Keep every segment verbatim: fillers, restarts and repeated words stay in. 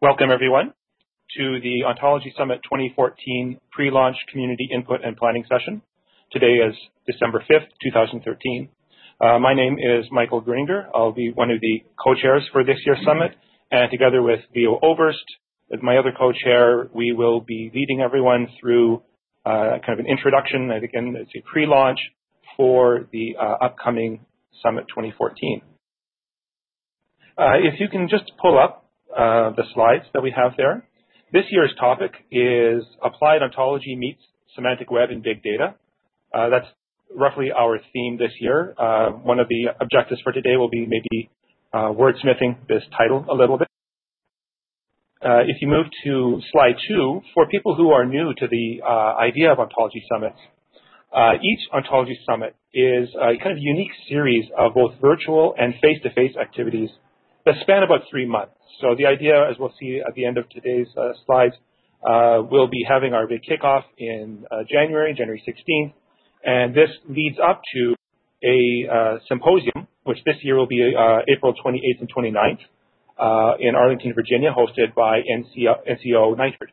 Welcome, everyone, to the Ontology Summit twenty fourteen pre-launch community input and planning session. Today is December fifth, two thousand thirteen. Uh, my name is Michael Gruninger. I'll be one of the co-chairs for this year's summit, and together with Leo Oberst, as my other co-chair, we will be leading everyone through uh, kind of an introduction, and again, it's a pre-launch for the uh, upcoming Summit twenty fourteen. Uh, if you can just pull up Uh, the slides that we have there. This year's topic is Applied Ontology Meets Semantic Web and Big Data. Uh, that's roughly our theme this year. Uh, one of the objectives for today will be maybe uh, wordsmithing this title a little bit. Uh, if you move to slide two, for people who are new to the uh, idea of ontology summits, uh, each ontology summit is a kind of unique series of both virtual and face-to-face activities that span about three months. So the idea, as we'll see at the end of today's uh, slides, uh, we'll be having our big kickoff in uh, January, January sixteenth, and this leads up to a uh, symposium, which this year will be uh, April twenty-eighth and twenty-ninth uh, in Arlington, Virginia, hosted by N C O Knightford.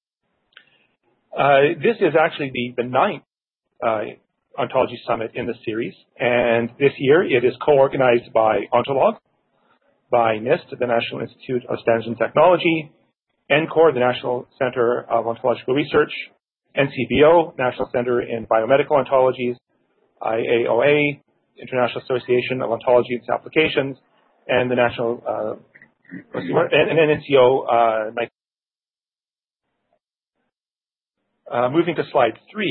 Uh, this is actually the, the ninth uh, Ontology Summit in the series, and this year it is co-organized by Ontolog, by NIST, the National Institute of Standards and Technology, N C O R, the National Center of Ontological Research, N C B O, National Center in Biomedical Ontologies, I A O A, International Association of Ontology and its Applications, and the National, uh, and, and N C O. Uh, uh, moving to slide three,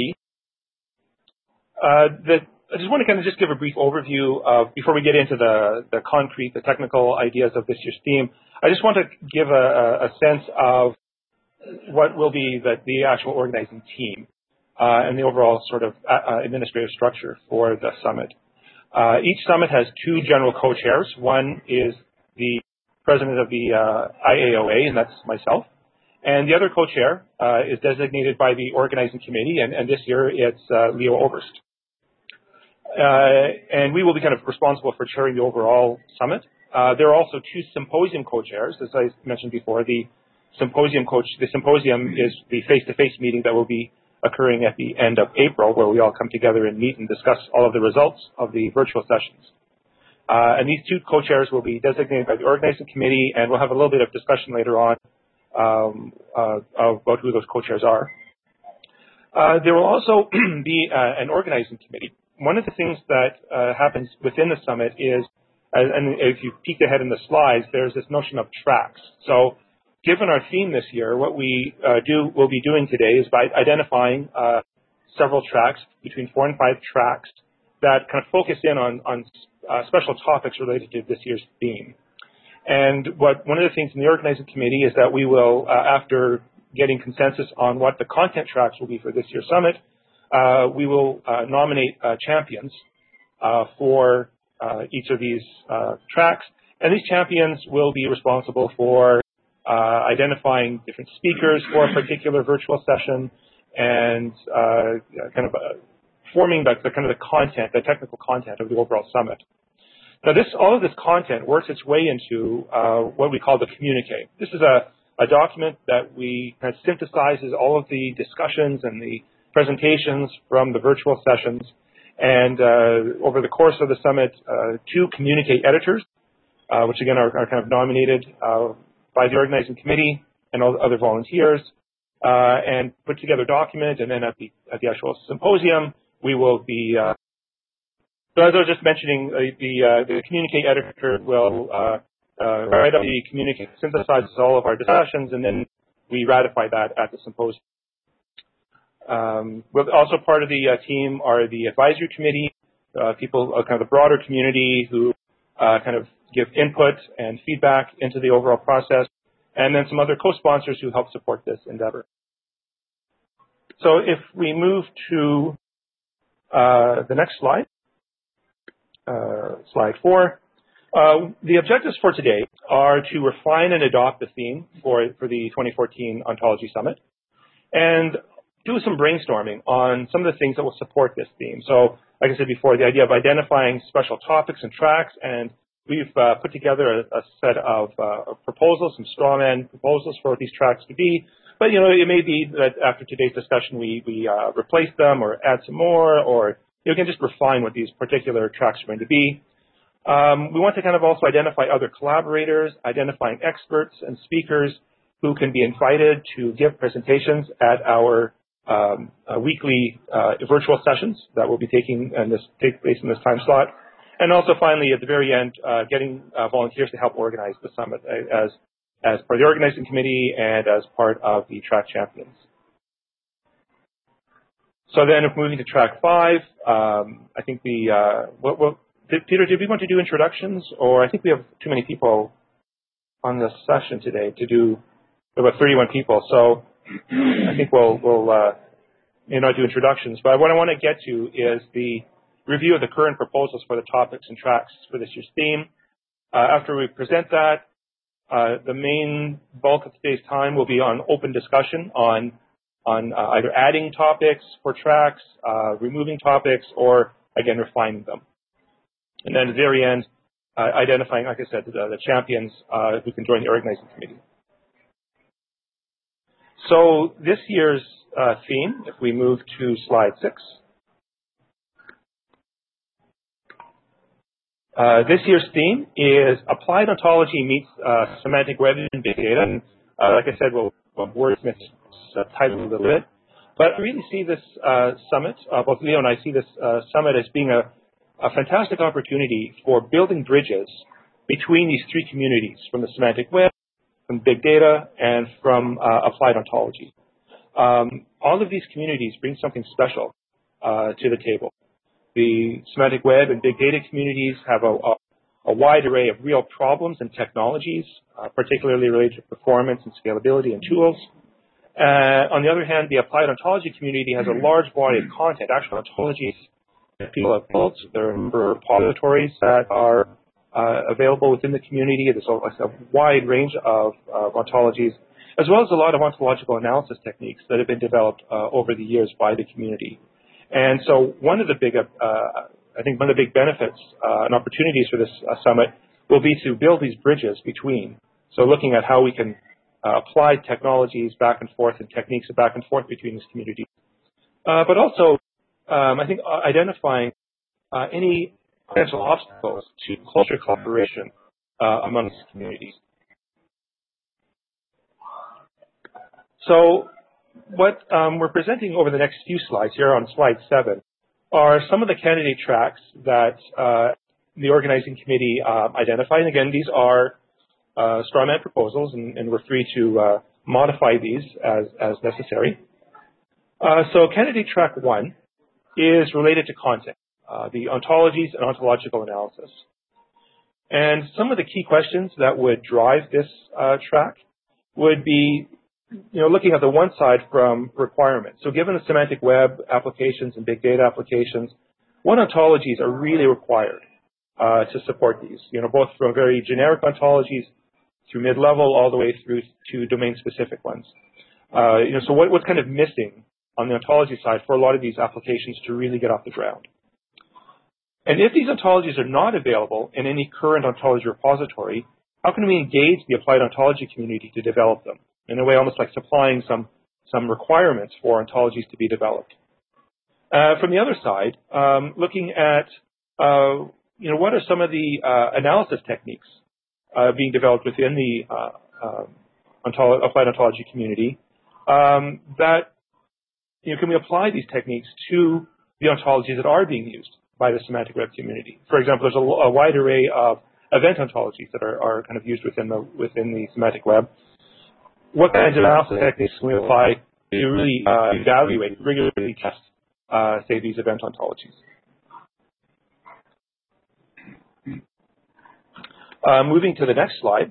uh, the I just want to kind of just give a brief overview of, before we get into the, the concrete, the technical ideas of this year's theme, I just want to give a, a sense of what will be the, the actual organizing team uh, and the overall sort of uh, administrative structure for the summit. Uh, each summit has two general co-chairs. One is the president of the uh, I A O A, and that's myself. And the other co-chair uh, is designated by the organizing committee, and, and this year it's uh, Leo Oberst. Uh, and we will be kind of responsible for chairing the overall summit. Uh, there are also two symposium co-chairs, as I mentioned before. The symposium coach, the symposium is the face-to-face meeting that will be occurring at the end of April, where we all come together and meet and discuss all of the results of the virtual sessions. Uh, and these two co-chairs will be designated by the organizing committee, and we'll have a little bit of discussion later on um, uh, about who those co-chairs are. Uh, there will also be uh, an organizing committee. One of the things that uh, happens within the summit is, uh, and if you peek ahead in the slides, there's this notion of tracks. So given our theme this year, what we uh, do, will be doing today is by identifying uh, several tracks, between four and five tracks, that kind of focus in on, on uh, special topics related to this year's theme. And what one of the things in the organizing committee is that we will, uh, after getting consensus on what the content tracks will be for this year's summit, Uh, we will uh, nominate uh, champions uh, for uh, each of these uh, tracks, and these champions will be responsible for uh, identifying different speakers for a particular virtual session and uh, kind of uh, forming the, the kind of the content, the technical content of the overall summit. Now, this all of this content works its way into uh, what we call the communique. This is a, a document that we kind of synthesizes all of the discussions and the presentations from the virtual sessions, and uh, over the course of the summit, uh, two communique editors, uh, which again are, are kind of nominated uh, by the organizing committee and all the other volunteers, uh, and put together a document, and then at the at the actual symposium, we will be. Uh, so as I was just mentioning, uh, the uh, the communique editor will uh, uh, write up the communique, synthesizes all of our discussions, and then we ratify that at the symposium. Um, also part of the uh, team are the advisory committee, uh, people, uh, kind of the broader community who uh, kind of give input and feedback into the overall process, and then some other co-sponsors who help support this endeavor. So if we move to uh, the next slide, uh, slide four, uh, the objectives for today are to refine and adopt the theme for, for the twenty fourteen Ontology Summit, and do some brainstorming on some of the things that will support this theme. So, like I said before, the idea of identifying special topics and tracks and we've uh, put together a, a set of uh, proposals, some straw man proposals for what these tracks to be. But, you know, it may be that after today's discussion we, we uh, replace them or add some more, or you can just refine what these particular tracks are going to be. Um, we want to kind of also identify other collaborators, identifying experts and speakers who can be invited to give presentations at our um, uh, weekly uh, virtual sessions that will be taking and this take place in this time slot. And also finally, at the very end, uh, getting uh, volunteers to help organize the summit as, as part of the organizing committee and as part of the track champions. So then if moving to track five, um, I think the, uh, what, what, did, Peter, did we want to do introductions? Or I think we have too many people on this session today to do about thirty-one people. So I think we'll, we'll uh, you know, do introductions. But what I want to get to is the review of the current proposals for the topics and tracks for this year's theme. Uh, after we present that, uh, the main bulk of today's time will be on open discussion on, on uh, either adding topics for tracks, uh, removing topics, or, again, refining them. And then at the very end, uh, identifying, like I said, the, the champions uh, who can join the organizing committee. So this year's uh, theme, if we move to slide six, uh, this year's theme is Applied Ontology Meets uh, Semantic Web and Big Data. And uh, like I said, we'll, we'll wordsmith the title a little bit. But I really see this uh, summit, uh, both Leo and I see this uh, summit as being a, a fantastic opportunity for building bridges between these three communities, from the semantic web, from big data, and from uh, applied ontology. Um, all of these communities bring something special uh, to the table. The semantic web and big data communities have a, a, a wide array of real problems and technologies, uh, particularly related to performance and scalability and tools. Uh, on the other hand, the applied ontology community has a large body of content, actual ontologies that people have built. There are a number of repositories that are Uh, available within the community. There's a, a wide range of uh, ontologies, as well as a lot of ontological analysis techniques that have been developed uh, over the years by the community. And so one of the big, uh, I think one of the big benefits uh, and opportunities for this uh, summit will be to build these bridges between. So looking at how we can uh, apply technologies back and forth and techniques back and forth between these communities. Uh, but also, um, I think uh, identifying uh, any potential obstacles to closer collaboration uh, amongst communities. So what um, we're presenting over the next few slides here on slide seven are some of the candidate tracks that uh, the organizing committee uh, identified. And again, these are uh, straw man proposals, and, and we're free to uh, modify these as, as necessary. Uh, so candidate track one is related to content. Uh, the ontologies and ontological analysis. And some of the key questions that would drive this uh, track would be, you know, looking at the one side from requirements. So given the semantic web applications and big data applications, what ontologies are really required uh, to support these? You know, both from very generic ontologies through mid-level all the way through to domain-specific ones. Uh, you know, so what, what's kind of missing on the ontology side for a lot of these applications to really get off the ground? And if these ontologies are not available in any current ontology repository, how can we engage the applied ontology community to develop them? In a way, almost like supplying some, some requirements for ontologies to be developed. Uh, from the other side, um, looking at, uh, you know, what are some of the uh, analysis techniques uh, being developed within the uh, uh, ontolo- applied ontology community um, that, you know, can we apply these techniques to the ontologies that are being used by the semantic web community? For example, there's a, a wide array of event ontologies that are, are kind of used within the within the semantic web. What kinds of analysis techniques can we apply to really uh, evaluate, rigorously test, uh, say, these event ontologies? Uh, moving to the next slide,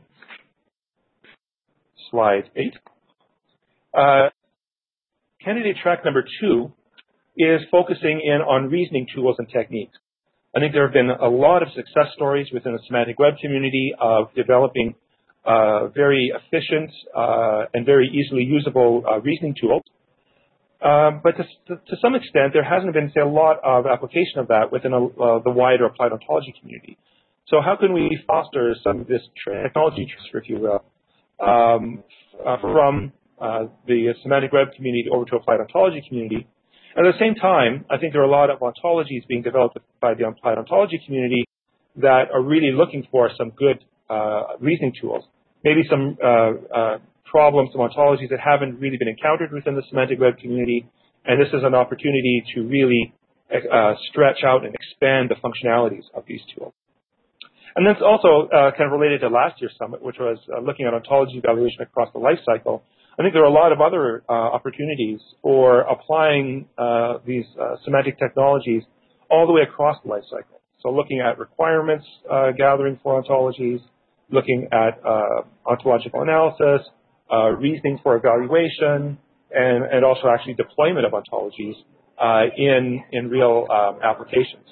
slide eight. Uh, candidate track number two is focusing in on reasoning tools and techniques. I think there have been a lot of success stories within the semantic web community of developing uh, very efficient uh, and very easily usable uh, reasoning tools. Um, but to, to, to some extent, there hasn't been, say, a lot of application of that within a, uh, the wider applied ontology community. So how can we foster some of this technology transfer, if you will, um, uh, from uh, the semantic web community over to applied ontology community? At the same time, I think there are a lot of ontologies being developed by the applied ontology community that are really looking for some good uh, reasoning tools, maybe some uh, uh, problems, some ontologies that haven't really been encountered within the semantic web community, and this is an opportunity to really uh, stretch out and expand the functionalities of these tools. And that's also uh, kind of related to last year's summit, which was uh, looking at ontology evaluation across the life cycle. I think there are a lot of other uh, opportunities for applying uh, these uh, semantic technologies all the way across the life cycle. So looking at requirements uh, gathering for ontologies, looking at uh, ontological analysis, uh, reasoning for evaluation, and, and also actually deployment of ontologies uh, in, in real um, applications.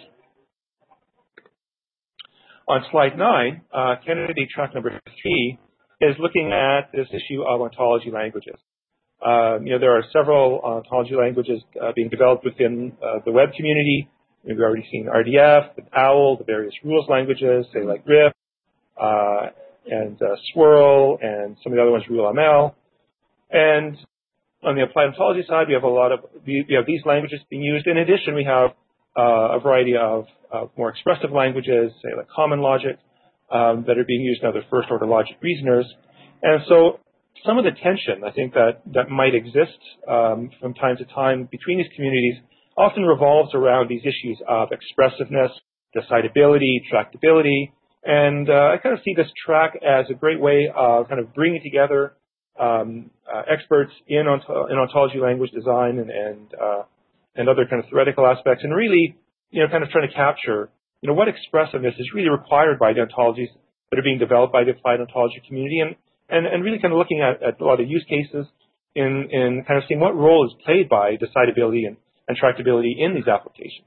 On slide nine, uh, candidate track number three is looking at this issue of ontology languages. Um, you know, there are several ontology languages uh, being developed within uh, the web community. We've already seen R D F, the OWL, the various rules languages, say like R I F, uh, and uh, Swirl, and some of the other ones, RuleML. And on the applied ontology side, we have a lot of we have these languages being used. In addition, we have uh, a variety of, of more expressive languages, say like common logic, um, that are being used in other first-order logic reasoners. And so some of the tension, I think, that, that might exist um, from time to time between these communities often revolves around these issues of expressiveness, decidability, tractability. And uh, I kind of see this track as a great way of kind of bringing together um, uh, experts in, ont in ontology language design and, and, uh, and other kind of theoretical aspects, and really, you know, kind of trying to capture, you know, what expressiveness is really required by the ontologies that are being developed by the applied ontology community, and, and, and really kind of looking at, at a lot of use cases in, in kind of seeing what role is played by decidability and, and tractability in these applications.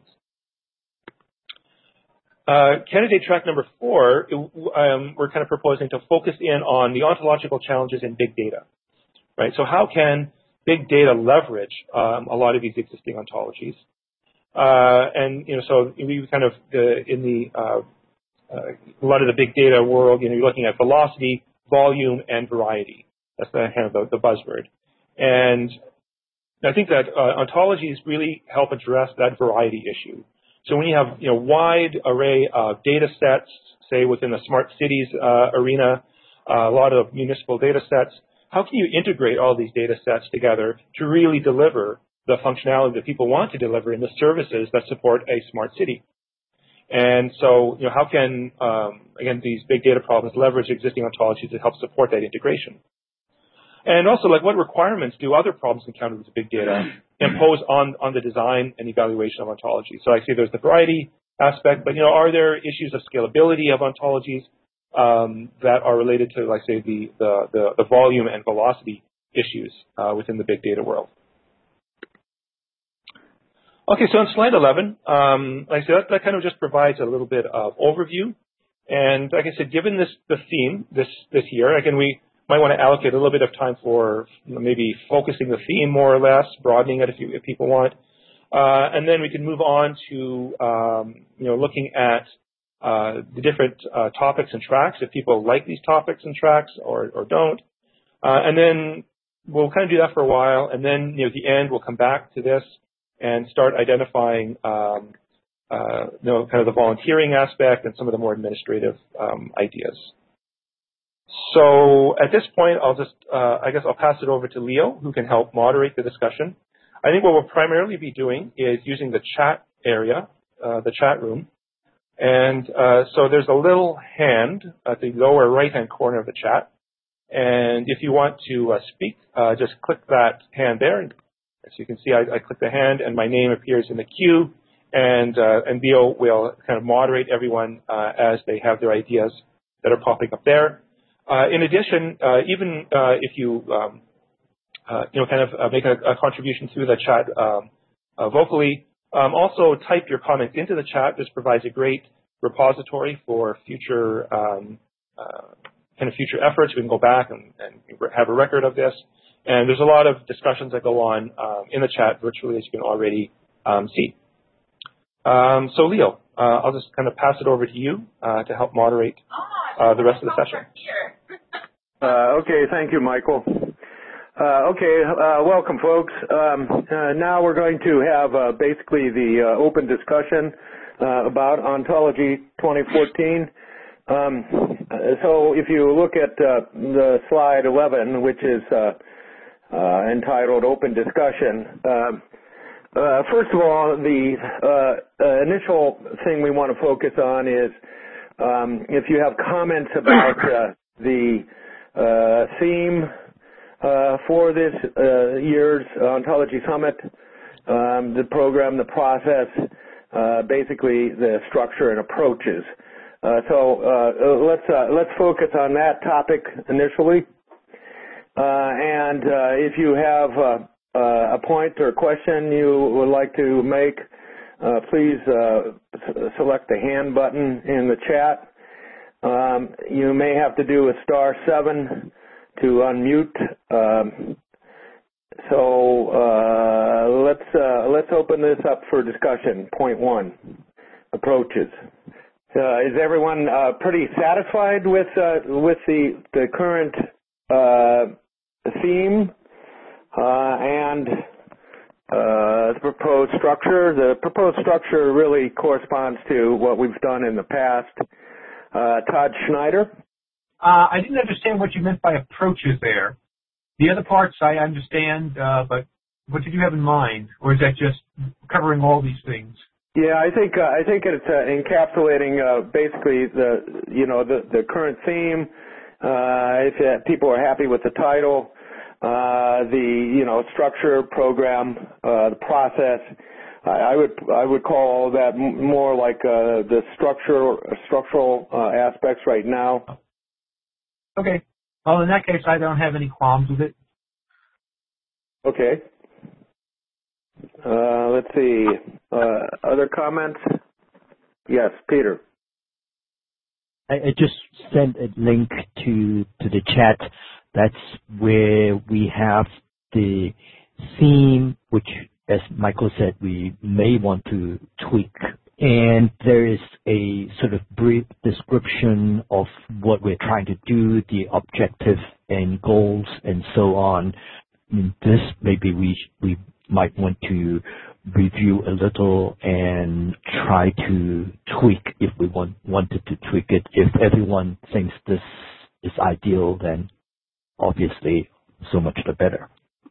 Uh, candidate track number four, um, we're kind of proposing to focus in on the ontological challenges in big data, right? So how can big data leverage um, a lot of these existing ontologies? Uh, and, you know, so we kind of, uh, in the, uh, uh, a lot of the big data world, you know, you're looking at velocity, volume, and variety. That's the kind of the, the buzzword. And I think that uh, ontologies really help address that variety issue. So when you have, you know, wide array of data sets, say within the smart cities uh, arena, uh, a lot of municipal data sets, how can you integrate all these data sets together to really deliver the functionality that people want to deliver in the services that support a smart city? And so, you know, how can, um, again, these big data problems leverage existing ontologies to help support that integration? And also, like, what requirements do other problems encountered with big data impose on, on the design and evaluation of ontologies? So I see there's the variety aspect, but, you know, are there issues of scalability of ontologies um, that are related to, like, say, the, the, the, the volume and velocity issues uh, within the big data world? Okay, so on slide eleven, um, like I said, that, that kind of just provides a little bit of overview. And like I said, given this the theme this, this year, again, we might want to allocate a little bit of time for, you know, maybe focusing the theme more or less, broadening it if, you, if people want. Uh, and then we can move on to, um, you know, looking at uh, the different uh, topics and tracks, if people like these topics and tracks or, or don't. Uh, and then we'll kind of do that for a while. And then, you know, at the end, we'll come back to this and start identifying, um, uh, you know, kind of the volunteering aspect and some of the more administrative um, ideas. So at this point, I'll just, uh, I guess I'll pass it over to Leo, who can help moderate the discussion. I think what we'll primarily be doing is using the chat area, uh, the chat room. And uh, so there's a little hand at the lower right-hand corner of the chat. And if you want to uh, speak, uh, just click that hand there. As you can see, I, I click the hand, and my name appears in the queue. And, uh, and Leo will kind of moderate everyone uh, as they have their ideas that are popping up there. Uh, in addition, uh, even uh, if you, um, uh, you know, kind of uh, make a, a contribution through the chat um, uh, vocally, um, also type your comments into the chat. This provides a great repository for future um, uh, kind of future efforts. We can go back and, and have a record of this. And there's a lot of discussions that go on um, in the chat virtually, as you can already um, see. Um, so, Leo, uh, I'll just kind of pass it over to you uh, to help moderate uh, the rest of the session. Uh, okay, thank you, Michael. Uh, okay, uh, welcome, folks. Um, uh, now we're going to have uh, basically the uh, open discussion uh, about Ontology twenty fourteen. Um, so if you look at uh, the slide eleven, which is uh, uh, entitled Open Discussion, uh, uh, first of all, the uh, uh, initial thing we want to focus on is um, if you have comments about uh, the uh, theme Uh, for this uh, year's Ontology Summit, um, the program, the process, uh, basically the structure and approaches. Uh, so uh, let's uh, let's focus on that topic initially. Uh, and uh, if you have uh, uh, a point or question you would like to make, uh, please uh, select the hand button in the chat. Um, you may have to do a star seven to unmute. Um, so uh, let's uh, let's open this up for discussion. Point one, approaches. Uh, is everyone uh, pretty satisfied with uh, with the the current uh, theme uh, and uh, the proposed structure? The proposed structure really corresponds to what we've done in the past. Uh, Todd Schneider. Uh, I didn't understand what you meant by approaches there. The other parts I understand, uh, but what did you have in mind? Or is that just covering all these things? Yeah, I think uh, I think it's uh, encapsulating uh, basically the you know the the current theme. Uh, if uh, people are happy with the title, uh, the you know structure, program, uh, the process. I, I would I would call all that m- more like uh, the structure structural uh, aspects right now. Okay. Well, in that case, I don't have any qualms with it. Okay. Uh, let's see. Uh, other comments? Yes, Peter. I, I just sent a link to to the chat. That's where we have the theme, which, as Michael said, we may want to tweak. And there is a sort of brief description of what we're trying to do, the objective and goals and so on. I mean, this maybe we we might want to review a little and try to tweak if we want, wanted to tweak it. If everyone thinks this is ideal, then obviously so much the better.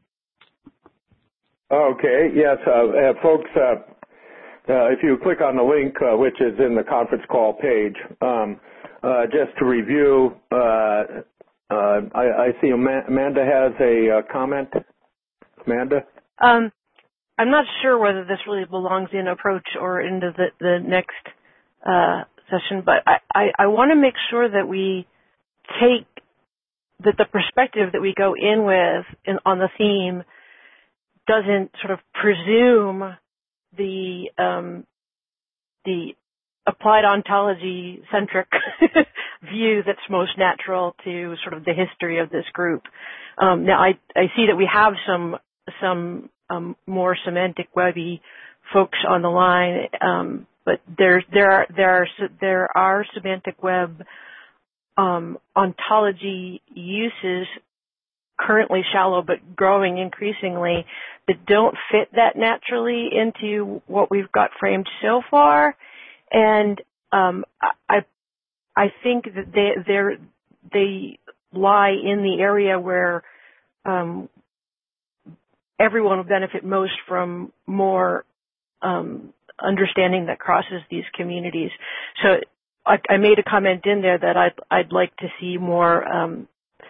Okay, yes, uh, uh, folks, uh, Uh, if you click on the link, uh, which is in the conference call page, um, uh, just to review, uh, uh, I, I see Amanda has a uh, comment. Amanda? Um, I'm not sure whether this really belongs in approach or into the, the next uh, session, but I, I, I want to make sure that we take, that the perspective that we go in with in, on the theme doesn't sort of presume the um, the applied ontology centric view that's most natural to sort of the history of this group. Um, now, I, I see that we have some some um, more semantic webby folks on the line, um, but there there are there are there are semantic web um, ontology uses currently shallow but growing increasingly that don't fit that naturally into what we've got framed so far. And um, I I think that they they're, they lie in the area where um, everyone will benefit most from more um, understanding that crosses these communities. So I, I made a comment in there that I'd I'd like to see more um,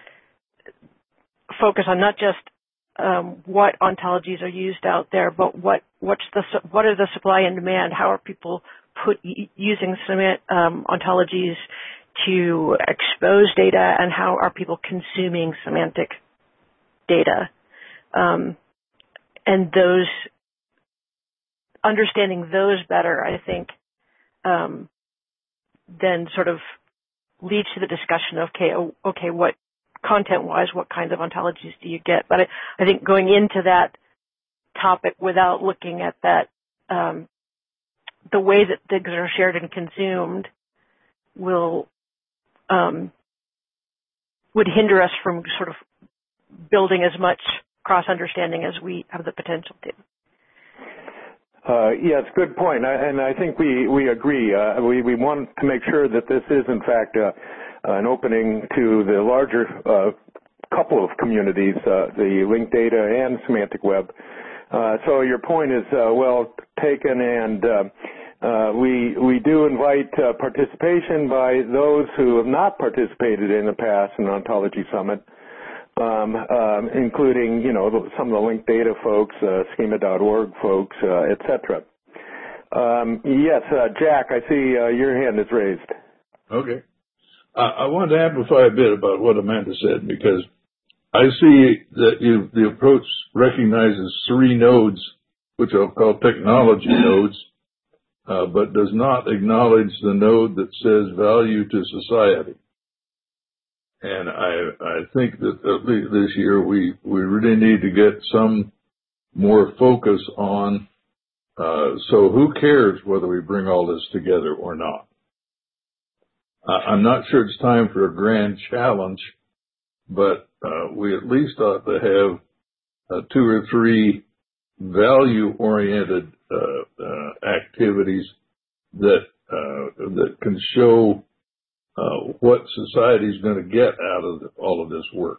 focus on not just um, what ontologies are used out there, but what what's the what are the supply and demand? How are people put using um, ontologies to expose data, and how are people consuming semantic data? Um, and those understanding those better, I think, um, then sort of leads to the discussion of okay, okay, what content-wise, what kinds of ontologies do you get? But I, I think going into that topic without looking at that um, the way that things are shared and consumed will um, would hinder us from sort of building as much cross-understanding as we have the potential to. Uh, yes, good point. I, and I think we, we agree. Uh, we, we want to make sure that this is, in fact, uh, an opening to the larger uh, couple of communities, uh, the linked data and semantic web. Uh, so your point is uh, well taken, and uh, uh, we we do invite uh, participation by those who have not participated in the past in Ontology Summit, um, um, including you know some of the linked data folks, uh, schema dot org folks, uh, et cetera. Um, yes, uh, Jack, I see uh, your hand is raised. Okay, uh, I wanted to amplify a bit about what Amanda said, because I see that you, the approach recognizes three nodes, which I'll call technology nodes, uh, but does not acknowledge the node that says value to society. And I, I think that at least this year we, we really need to get some more focus on, uh, so who cares whether we bring all this together or not? Uh, I'm not sure it's time for a grand challenge, but uh, we at least ought to have uh, two or three value-oriented uh, uh, activities that uh, that can show uh, what society is going to get out of the, all of this work.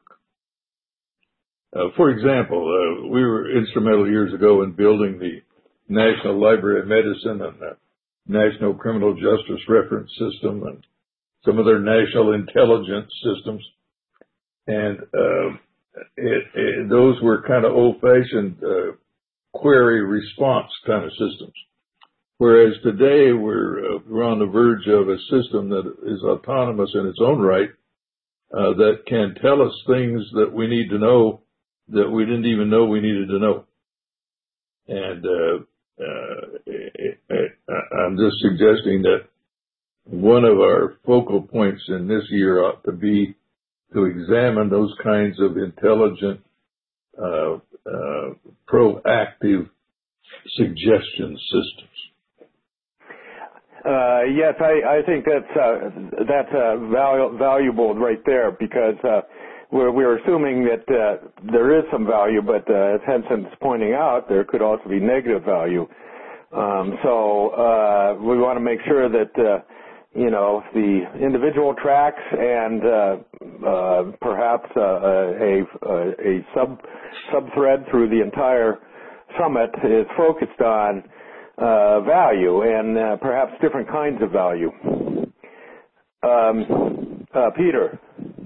Uh, for example, uh, we were instrumental years ago in building the National Library of Medicine and the National Criminal Justice Reference System and some of their national intelligence systems. And uh, it, it, those were kind of old-fashioned uh, query response kind of systems. Whereas today we're, uh, we're on the verge of a system that is autonomous in its own right, uh, that can tell us things that we need to know that we didn't even know we needed to know. And uh, uh, it, it, I'm just suggesting that one of our focal points in this year ought to be to examine those kinds of intelligent, uh, uh, proactive suggestion systems. Uh, yes, I, I think that's uh, that's uh, valu- valuable right there, because uh, we're, we're assuming that uh, there is some value, but uh, as Henson's pointing out, there could also be negative value. Um, so uh, we want to make sure that uh, you know the individual tracks and uh, uh, perhaps uh, a, a a sub sub thread through the entire summit is focused on Uh, value and uh, perhaps different kinds of value. Um, uh, Peter.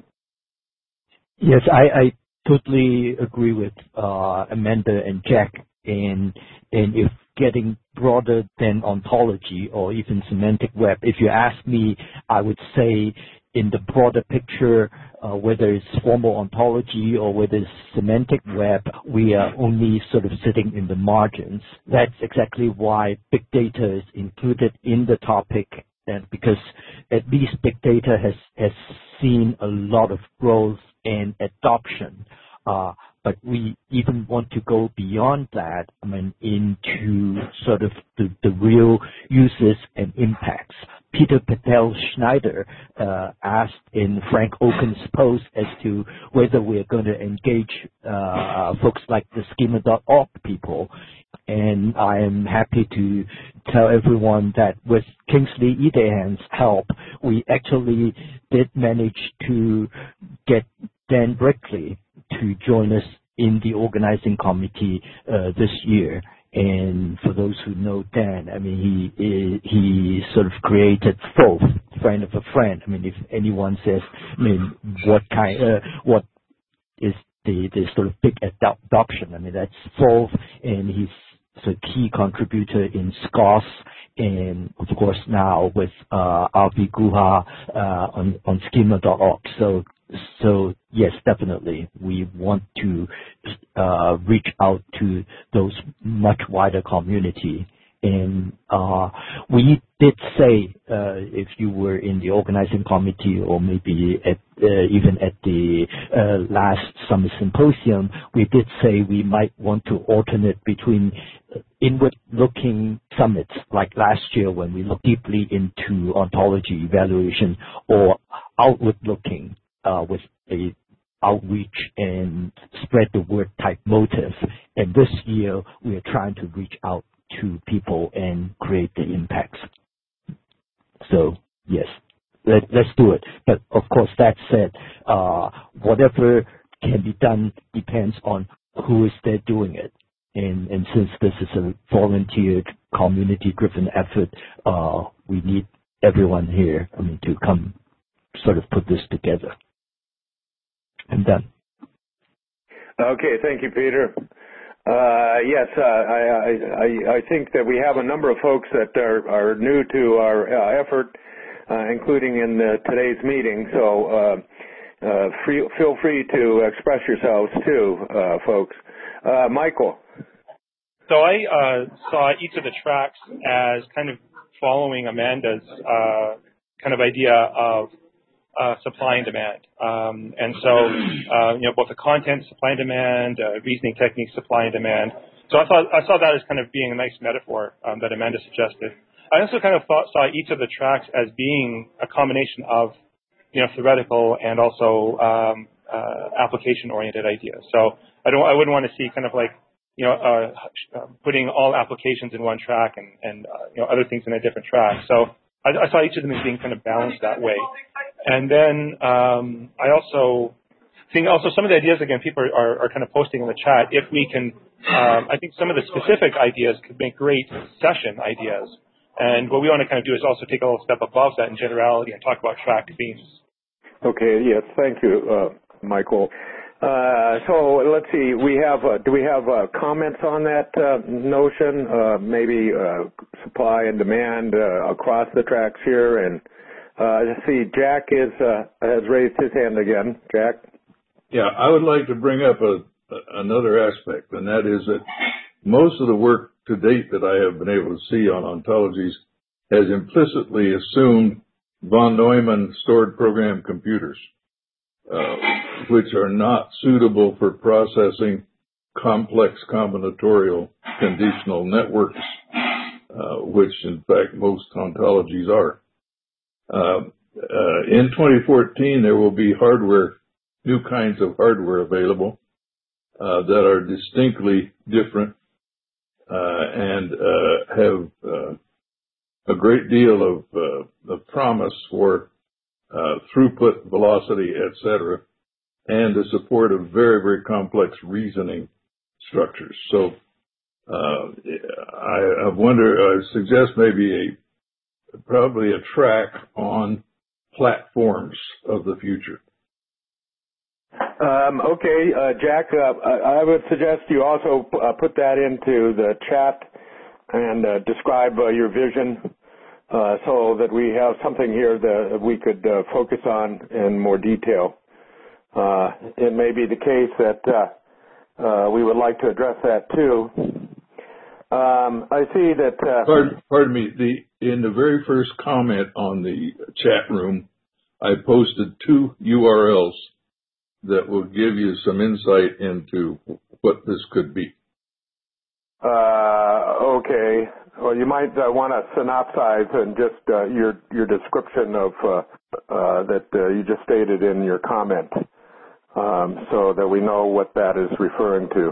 Yes, I, I totally agree with uh, Amanda and Jack. And and if getting broader than ontology or even semantic web, if you ask me, I would say in the broader picture, uh, whether it's formal ontology or whether it's semantic web, we are only sort of sitting in the margins. That's exactly why big data is included in the topic, and because at least big data has, has seen a lot of growth and adoption. Uh, but we even want to go beyond that, I mean, into sort of the, the real uses and impacts. Peter Patel Schneider uh, asked in Frank Oken's post as to whether we're going to engage uh, folks like the schema dot org people. And I am happy to tell everyone that with Kingsley Edahan's help, we actually did manage to get Dan Brickley to join us in the organizing committee uh, this year. And for those who know Dan, I mean, he he sort of created Thoth, friend of a friend. I mean, if anyone says, I mean, what kind, uh, what is the, the sort of big adoption? I mean, that's Thoth, and he's a key contributor in S C O S, and of course now with uh, Avi Guha uh, on on schema dot org. So. So yes, definitely, we want to uh, reach out to those much wider community And uh, we did say, uh, if you were in the organizing committee or maybe at, uh, even at the uh, last summer symposium, we did say we might want to alternate between inward-looking summits, like last year when we looked deeply into ontology evaluation, or outward-looking uh, with a outreach and spread the word type motive. And this year, we are trying to reach out to people and create the impacts. So yes, let, let's do it. But of course, that said, uh, whatever can be done depends on who is there doing it. And, and since this is a volunteer, community-driven effort, uh, we need everyone here, I mean, to come sort of put this together. I'm done. Okay, thank you, Peter. Uh, yes, uh, I, I, I think that we have a number of folks that are, are new to our uh, effort, uh, including in the, today's meeting. So uh, uh, free, feel free to express yourselves too, uh, folks. Uh, Michael. So I uh, saw each of the tracks as kind of following Amanda's uh, kind of idea of Uh, supply and demand. Um, and so, uh, you know, both the content, supply and demand, uh, reasoning techniques, supply and demand. So I thought, I saw that as kind of being a nice metaphor um, that Amanda suggested. I also kind of thought, saw each of the tracks as being a combination of, you know, theoretical and also um, uh, application-oriented ideas. So I don't, I wouldn't want to see kind of like, you know, uh, putting all applications in one track and, and uh, you know, other things in a different track. So I, I saw each of them as being kind of balanced that way. And then um, I also think also some of the ideas, again, people are, are kind of posting in the chat. If we can, um, I think some of the specific ideas could make great session ideas. And what we want to kind of do is also take a little step above that in generality and talk about track themes. Okay, yes, thank you, uh, Michael. Uh, so let's see, we have, uh, do we have uh, comments on that uh, notion, uh, maybe uh, supply and demand uh, across the tracks here? And Uh, let's see, Jack is, uh, has raised his hand again. Jack? Yeah, I would like to bring up a, a, another aspect, and that is that most of the work to date that I have been able to see on ontologies has implicitly assumed von Neumann stored program computers, uh, which are not suitable for processing complex combinatorial conditional networks, uh, which in fact most ontologies are. Uh, uh, in twenty fourteen, there will be hardware, new kinds of hardware available uh, that are distinctly different uh, and uh, have uh, a great deal of, uh, of promise for uh, throughput, velocity, et cetera, and the support of very, very complex reasoning structures. So uh, I, I wonder, I suggest maybe a probably a track on platforms of the future. Um, okay, uh, Jack, uh, I would suggest you also uh, put that into the chat and uh, describe uh, your vision uh, so that we have something here that we could uh, focus on in more detail. Uh, it may be the case that uh, uh, we would like to address that too. Um, I see that... Uh, pardon, pardon me, the in the very first comment on the chat room, I posted two U R Ls that will give you some insight into what this could be. Uh, okay. Well, you might uh, want to synopsize and just uh, your your description of uh, uh, that uh, you just stated in your comment, um, so that we know what that is referring to.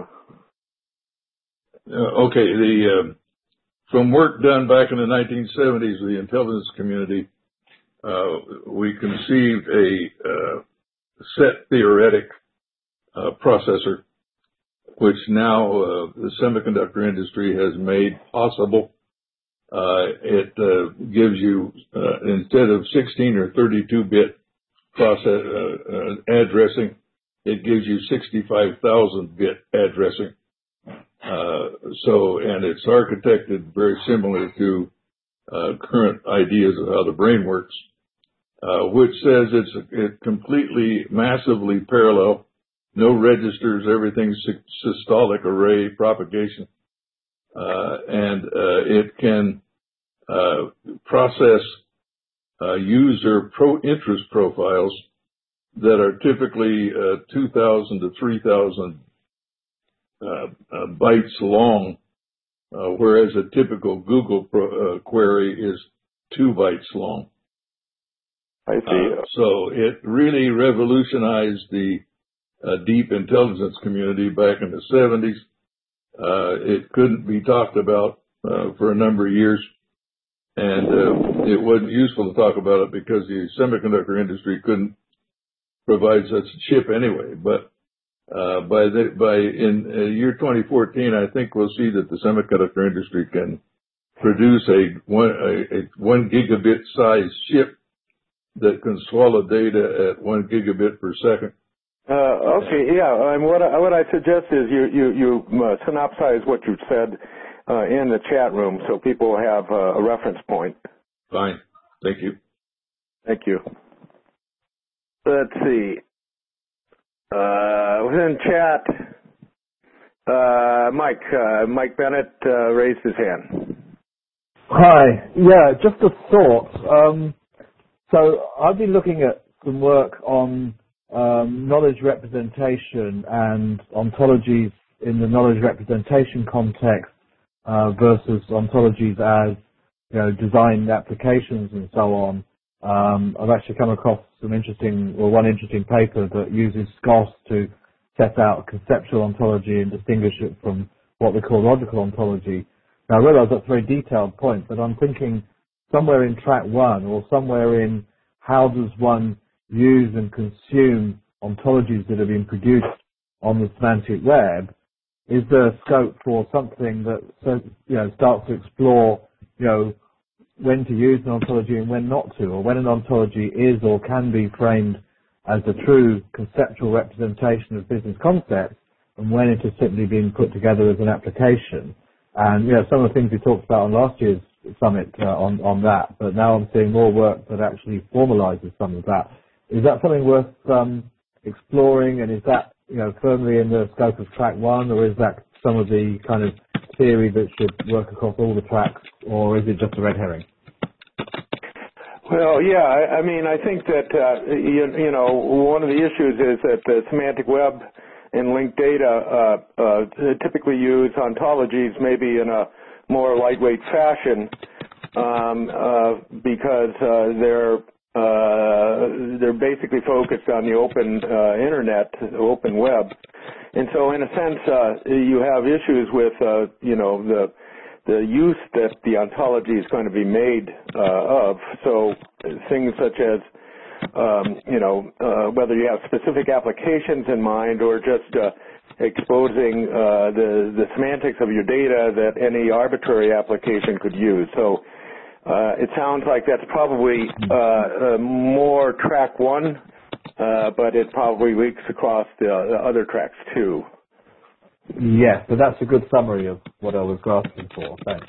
Uh, okay, the uh, from work done back in the nineteen seventies, the intelligence community, uh, we conceived a uh, set theoretic uh, processor, which now uh, the semiconductor industry has made possible. Uh, it uh, gives you, uh, instead of sixteen or thirty-two bit process uh, uh, addressing, it gives you sixty-five thousand bit addressing. Uh, so, and it's architected very similar to uh, current ideas of how the brain works, uh, which says it's it completely, massively parallel, no registers, everything's systolic array propagation. uh, and uh, it can uh, process uh, user pro interest profiles that are typically uh, two thousand to three thousand uh, uh, bytes long, uh, whereas a typical Google pro, uh, query is two bytes long. I see. Uh, so it really revolutionized the uh, deep intelligence community back in the seventies. Uh, it couldn't be talked about uh, for a number of years, and uh, it wasn't useful to talk about it because the semiconductor industry couldn't provide such a chip anyway. But uh, by the, by in uh, year twenty fourteen, I think we'll see that the semiconductor industry can produce a one a, a one gigabit size chip that can swallow data at one gigabit per second. Uh, okay, yeah. And what I, what I suggest is you you you uh, synopsize what you said uh, in the chat room, so people have uh, a reference point. Fine. Thank you. Thank you. Let's see. Uh, within chat, uh, Mike uh, Mike Bennett uh, raised his hand. Hi. Yeah, just a thought. Um, so I've been looking at some work on um, knowledge representation and ontologies in the knowledge representation context uh, versus ontologies as, you know, designed applications and so on. Um, I've actually come across some interesting, or one interesting paper that uses S C O S to set out conceptual ontology and distinguish it from what we call logical ontology. Now, I realize that's a very detailed point, but I'm thinking somewhere in track one or somewhere in how does one use and consume ontologies that have been produced on the semantic web, is there a scope for something that, you know, starts to explore, you know, when to use an ontology and when not to, or when an ontology is or can be framed as a true conceptual representation of business concepts and when it has simply been put together as an application. And, you know, some of the things we talked about on last year's summit uh, on, on that, but now I'm seeing more work that actually formalizes some of that. Is that something worth um, exploring, and is that, you know, firmly in the scope of track one, or is that some of the kind of theory that should work across all the tracks, or is it just a red herring? Well, yeah, I, I mean, I think that, uh, you, you know, one of the issues is that the semantic web and linked data uh, uh, typically use ontologies maybe in a more lightweight fashion um, uh, because uh, they're uh, they're basically focused on the open uh, internet, the open web, and so in a sense uh, you have issues with uh, you know the the use that the ontology is going to be made uh, of. So things such as um, you know uh, whether you have specific applications in mind or just uh, exposing uh, the, the semantics of your data that any arbitrary application could use. So uh, it sounds like that's probably uh, uh, more track one, uh, but it probably leaks across the, the other tracks too. Yes, so that's a good summary of what I was asking for. Thanks.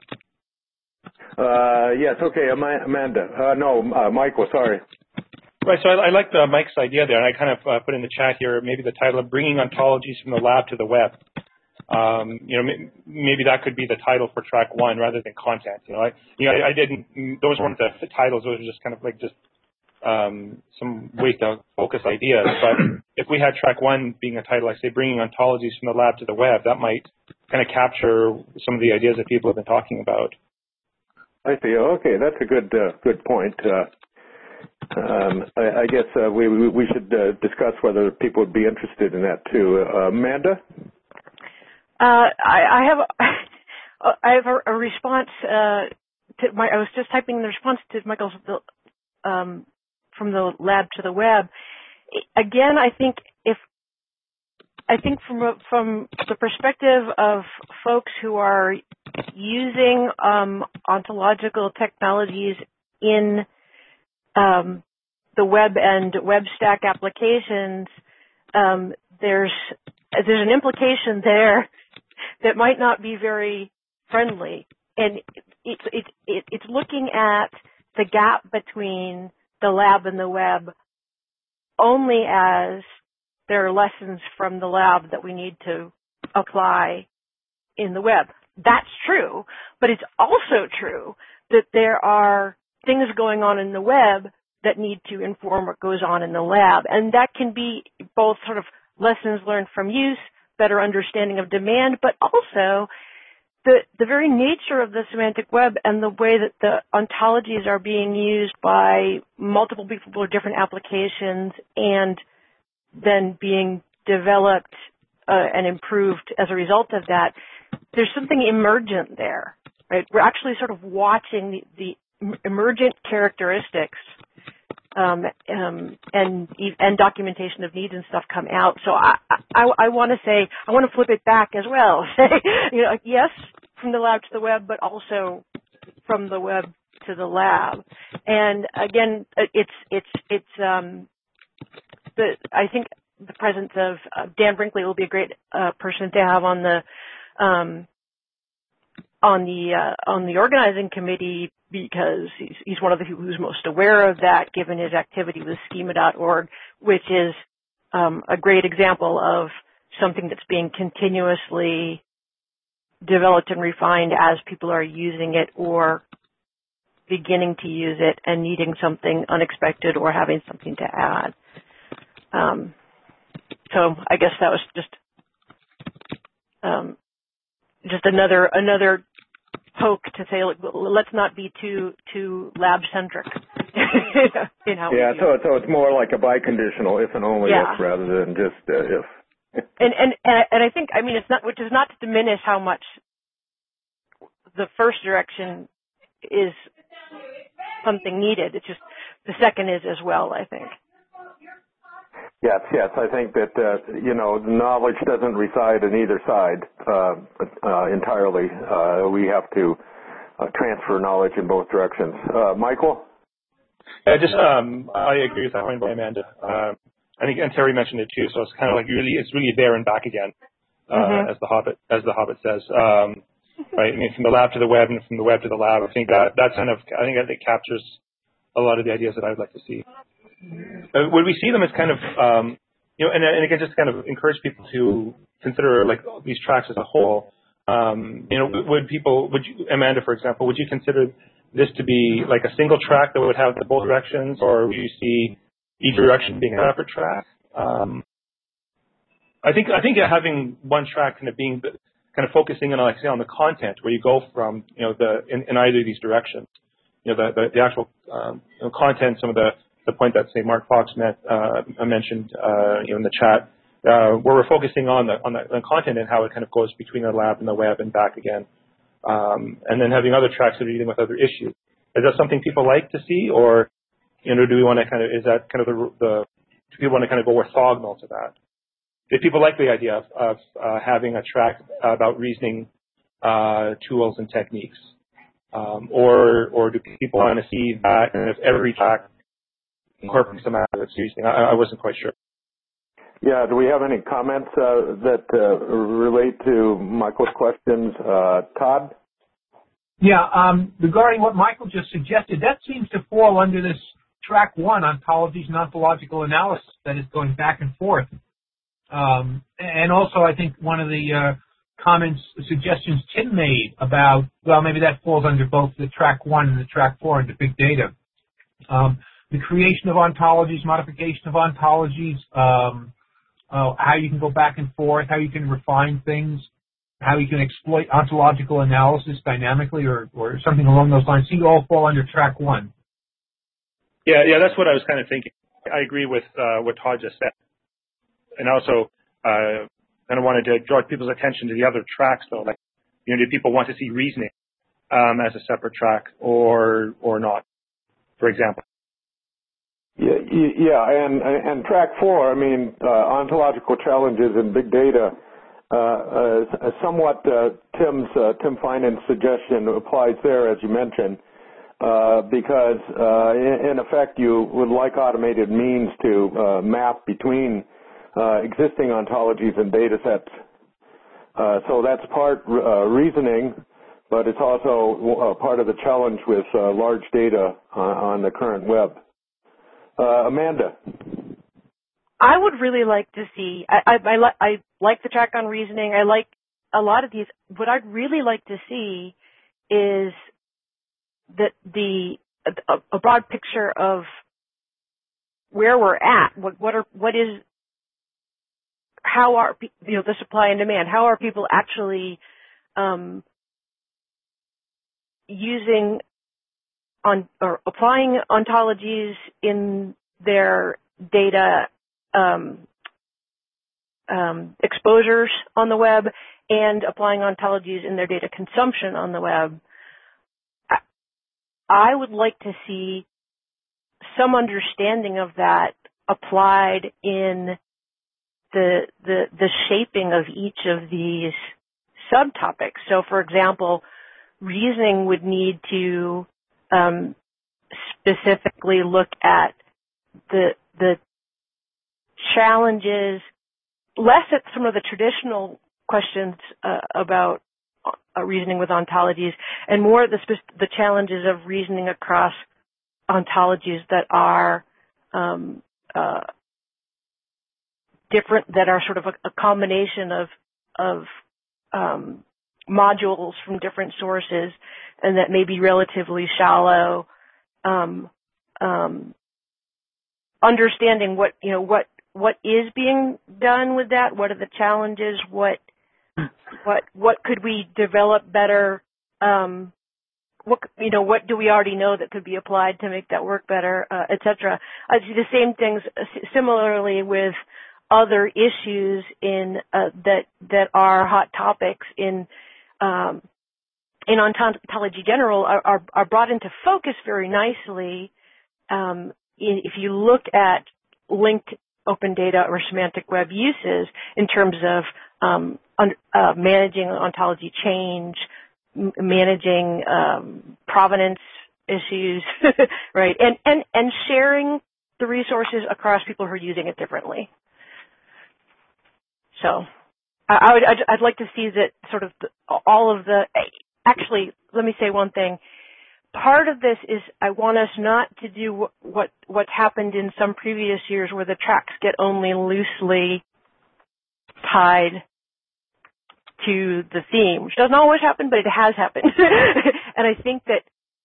Uh, yes, okay, Amanda. Uh, no, uh, Michael, sorry. Right, so I, I like the Mike's idea there, and I kind of uh, put in the chat here maybe the title of Bringing Ontologies from the Lab to the Web. Um, you know, maybe that could be the title for track one rather than content. You know, I, you know, I, I didn't. Those weren't the, the titles; those were just kind of like just um, some way to focus ideas. But if we had track one being a title, like say, Bringing Ontologies from the Lab to the Web, that might kind of capture some of the ideas that people have been talking about. I see. Okay, that's a good uh, good point. Uh, Um, I, I guess uh, we we should uh, discuss whether people would be interested in that too. Uh, Amanda? Uh, I, I have I have a, a response uh, to my. I was just typing the response to Michael's um, from the lab to the web. Again, I think if I think from from the perspective of folks who are using um, ontological technologies in Um, the web and web stack applications, um, there's there's an implication there that might not be very friendly, and it's it, it, it's looking at the gap between the lab and the web only as there are lessons from the lab that we need to apply in the web, that's true, but it's also true that there are things going on in the web that need to inform what goes on in the lab. And that can be both sort of lessons learned from use, better understanding of demand, but also the, the very nature of the semantic web and the way that the ontologies are being used by multiple people for different applications and then being developed uh, and improved as a result of that. There's something emergent there, right? We're actually sort of watching the, the emergent characteristics um, um, and and documentation of needs and stuff come out. So I I, I want to say I want to flip it back as well. you know, yes, from the lab to the web, but also from the web to the lab. And again, it's it's it's um, the I think the presence of uh, Dan Brinkley will be a great uh, person to have on the um, on the uh, on the organizing committee, because he's, he's one of the people who's most aware of that, given his activity with schema dot org, which is um, a great example of something that's being continuously developed and refined as people are using it or beginning to use it and needing something unexpected or having something to add. Um, so I guess that was just um, just another another poke to say, like, let's not be too too lab centric. in how yeah, we so so it's more like a biconditional if and only yeah. if rather than just uh, if. and and and I think I mean it's not, which is not to diminish how much the first direction is something needed. It's just the second is as well, I think. Yes, yes. I think that, uh, you know, knowledge doesn't reside on either side uh, uh, entirely. Uh, we have to uh, transfer knowledge in both directions. Uh, Michael? I just, um, I agree with that point by Amanda. Um, I think, and Terry mentioned it too, so it's kind of like really, it's really there and back again, uh, mm-hmm. as the Hobbit, as the Hobbit says. Um, right? I mean, from the lab to the web and from the web to the lab, I think that, that's kind of, I think that it captures a lot of the ideas that I would like to see. Uh, would we see them as kind of, um, you know, and, and again, just kind of encourage people to consider like these tracks as a whole. Um, you know, would people, would you, Amanda, for example, would you consider this to be like a single track that would have the both directions, or would you see each direction being a separate track? Um, I think I think having one track kind of being kind of focusing on, like say, on the content, where you go from, you know, the in, in either of these directions, you know, the the, the actual um, you know, content, some of the the point that, say, Mark Fox met, uh, mentioned uh, you know, in the chat, uh, where we're focusing on the, on the on content and how it kind of goes between the lab and the web and back again. Um, and then having other tracks that are dealing with other issues. Is that something people like to see, or, you know, do we want to kind of, is that kind of the, the do people want to kind of go orthogonal to that? If people like the idea of, of uh, having a track about reasoning uh, tools and techniques, um, or or do people want to see that kind of every track incorporating some aspects of reasoning? I, I wasn't quite sure. Yeah, do we have any comments uh, that uh, relate to Michael's questions? Uh, Todd? Yeah, um, regarding what Michael just suggested, that seems to fall under this track one, ontologies and ontological analysis, that is going back and forth. Um, and also, I think one of the uh, comments, suggestions Tim made about, well, maybe that falls under both the track one and the track four into big data. Um, the creation of ontologies, modification of ontologies, um, uh, how you can go back and forth, how you can refine things, how you can exploit ontological analysis dynamically, or, or something along those lines. Seem to all fall under track one. Yeah, yeah, that's what I was kind of thinking. I agree with uh, what Todd just said. And also, uh, kind of wanted to draw people's attention to the other tracks, though. Like, you know, do people want to see reasoning um, as a separate track, or or not, for example? Yeah, yeah, and and track four. I mean, uh, ontological challenges in big data. Uh, uh, somewhat, uh, Tim's uh, Tim Finan's suggestion applies there, as you mentioned, uh, because uh, in, in effect you would like automated means to uh, map between uh, existing ontologies and data sets. Uh, so that's part uh, reasoning, but it's also uh, part of the challenge with uh, large data on, on the current web. Uh, Amanda. I would really like to see, I, I, I, li- I like the track on reasoning. I like a lot of these, what I'd really like to see is that the a, a broad picture of where we're at. What what are what is how are you know the supply and demand? How are people actually um, using on or applying ontologies in their data um, um, exposures on the web and applying ontologies in their data consumption on the web? I, I would like to see some understanding of that applied in the the the shaping of each of these subtopics. So, for example, reasoning would need to um, specifically look at the the challenges, less at some of the traditional questions uh, about uh, reasoning with ontologies, and more the spe- the challenges of reasoning across ontologies that are um, uh, different, that are sort of a, a combination of of um, modules from different sources, and that may be relatively shallow. Um, um, understanding what you know what what is being done with that, what are the challenges, what what what could we develop better, um, what you know what do we already know that could be applied to make that work better, uh, et cetera. I see the same things similarly with other issues in uh, that that are hot topics in um, in ontology general are, are, are brought into focus very nicely. Um, in, if you look at linked open data or semantic web uses in terms of um, un, uh, managing ontology change, m- managing um, provenance issues, right, and, and and sharing the resources across people who are using it differently. So, I, I would I'd, I'd like to see that sort of the, all of the. Actually, let me say one thing. Part of this is I want us not to do what, what what's happened in some previous years where the tracks get only loosely tied to the theme, which doesn't always happen, but it has happened. And I think that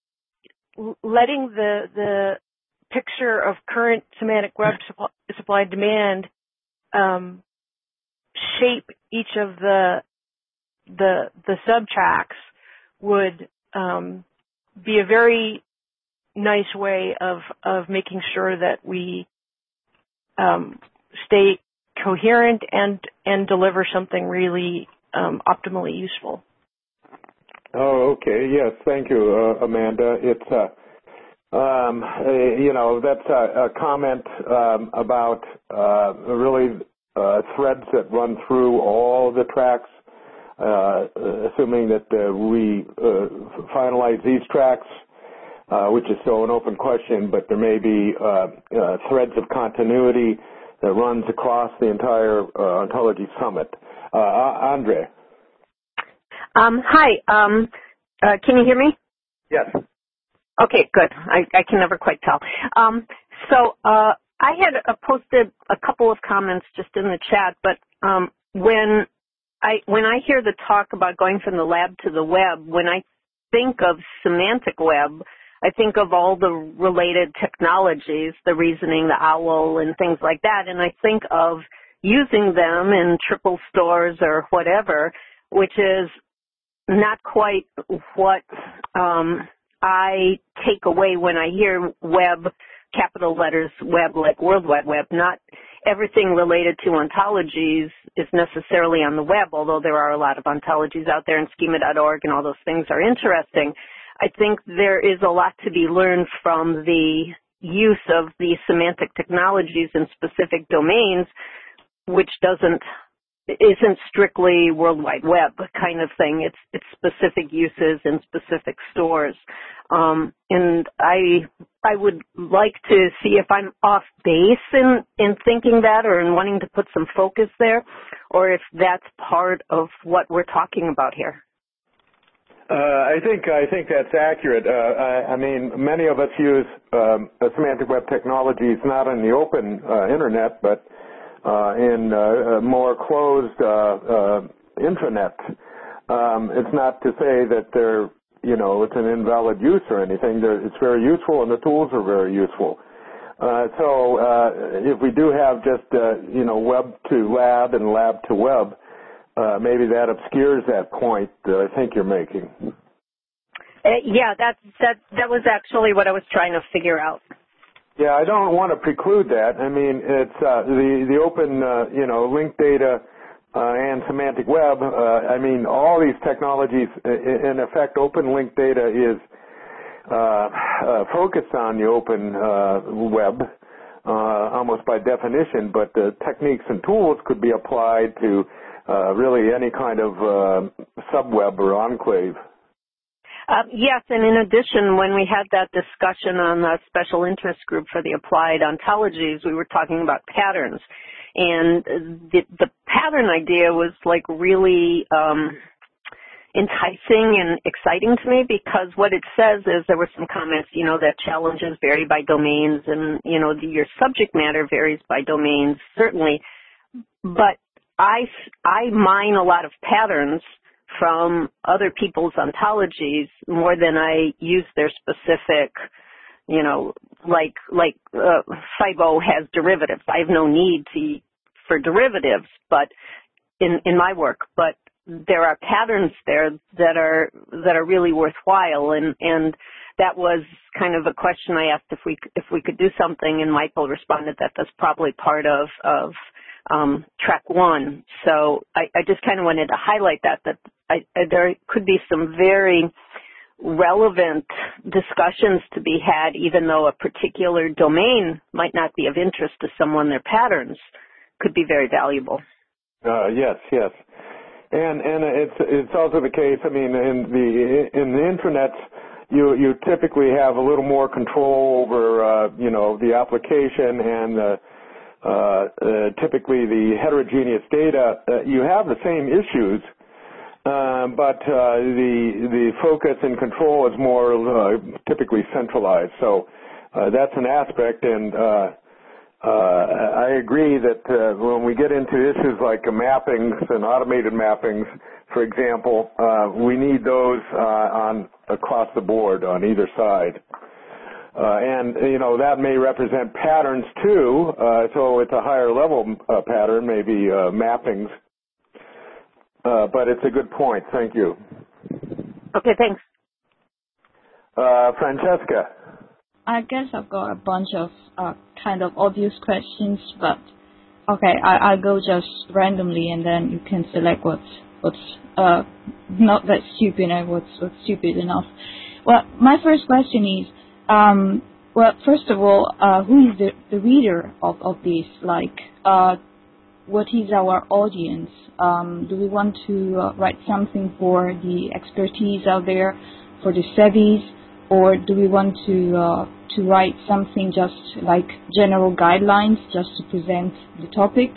letting the the picture of current semantic web supply, supply and demand um, shape each of the the the sub-tracks would um, be a very nice way of, of making sure that we um, stay coherent and, and deliver something really um, optimally useful. Oh, okay. Yes, thank you, uh, Amanda. It's uh, um, uh, you know that's a, a comment um, about uh, really uh, threads that run through all the tracks. Uh, assuming that uh, we uh, finalize these tracks, uh, which is still an open question, but there may be uh, uh, threads of continuity that runs across the entire uh, Ontology Summit. Uh, Andre. Um, hi. Um, uh, can you hear me? Yes. Okay, good. I, I can never quite tell. Um, so uh, I had uh, posted a couple of comments just in the chat, but um, when I, when I hear the talk about going from the lab to the web, when I think of semantic web, I think of all the related technologies, the reasoning, the OWL, and things like that, and I think of using them in triple stores or whatever, which is not quite what um, I take away when I hear web, capital letters, web like World Wide Web. Not everything related to ontologies is necessarily on the web, although there are a lot of ontologies out there, and schema dot org and all those things are interesting. I think there is a lot to be learned from the use of the semantic technologies in specific domains, which doesn't isn't strictly World Wide Web kind of thing. It's it's specific uses in specific stores. Um, and I I would like to see if I'm off base in, in thinking that or in wanting to put some focus there, or if that's part of what we're talking about here. Uh, I think I think that's accurate. Uh, I, I mean, many of us use um, semantic web technologies not on the open uh, internet, but uh, in uh, more closed uh, uh, intranet. Um, it's not to say that they're, you know, it's an invalid use or anything. They're, it's very useful, and the tools are very useful. Uh, so uh, if we do have just, uh, you know, web to lab and lab to web, uh, maybe that obscures that point that I think you're making. Uh, yeah, that, that, that was actually what I was trying to figure out. Yeah, I don't want to preclude that. I mean, it's uh, the, the open, uh, you know, linked data uh, and semantic web. Uh, I mean, all these technologies, in effect, open linked data is uh, uh, focused on the open uh, web, uh, almost by definition, but the techniques and tools could be applied to uh, really any kind of uh, subweb or enclave. Uh, yes, and in addition, when we had that discussion on the special interest group for the applied ontologies, we were talking about patterns. And the, the pattern idea was like really um, enticing and exciting to me, because what it says is, there were some comments, you know, that challenges vary by domains, and, you know, your subject matter varies by domains, certainly. But I, I mine a lot of patterns from other people's ontologies more than I use their specific, you know, like like uh, Fibo has derivatives. I have no need to for derivatives, but in in my work, but there are patterns there that are that are really worthwhile, and and that was kind of a question I asked if we if we could do something, and Michael responded that that's probably part of of um, track one. So I, I just kind of wanted to highlight that that I, I, there could be some very relevant discussions to be had, even though a particular domain might not be of interest to someone. Their patterns could be very valuable. Uh, yes, yes, and and it's it's also the case. I mean, in the in the intranets, you you typically have a little more control over uh, you know, the application and the, uh, uh, typically the heterogeneous data. Uh, you have the same issues. Uh, but uh, the the focus and control is more uh, typically centralized. So uh, that's an aspect, and uh, uh, I agree that uh, when we get into issues like mappings and automated mappings, for example, uh, we need those uh, on across the board on either side. Uh, and you know, that may represent patterns too. Uh, so it's a higher level uh, pattern, maybe uh, mappings. Uh, but it's a good point. Thank you. Okay, thanks. Uh, Francesca. I guess I've got a bunch of uh, kind of obvious questions, but okay, I, I'll go just randomly, and then you can select what's what's uh, not that stupid and what's what's stupid enough. Well, my first question is, um, well, first of all, uh, who is the, the reader of of this? Like, uh, what is our audience? Um, do we want to uh, write something for the expertise out there, for the savvies, or do we want to uh, to write something just like general guidelines, just to present the topic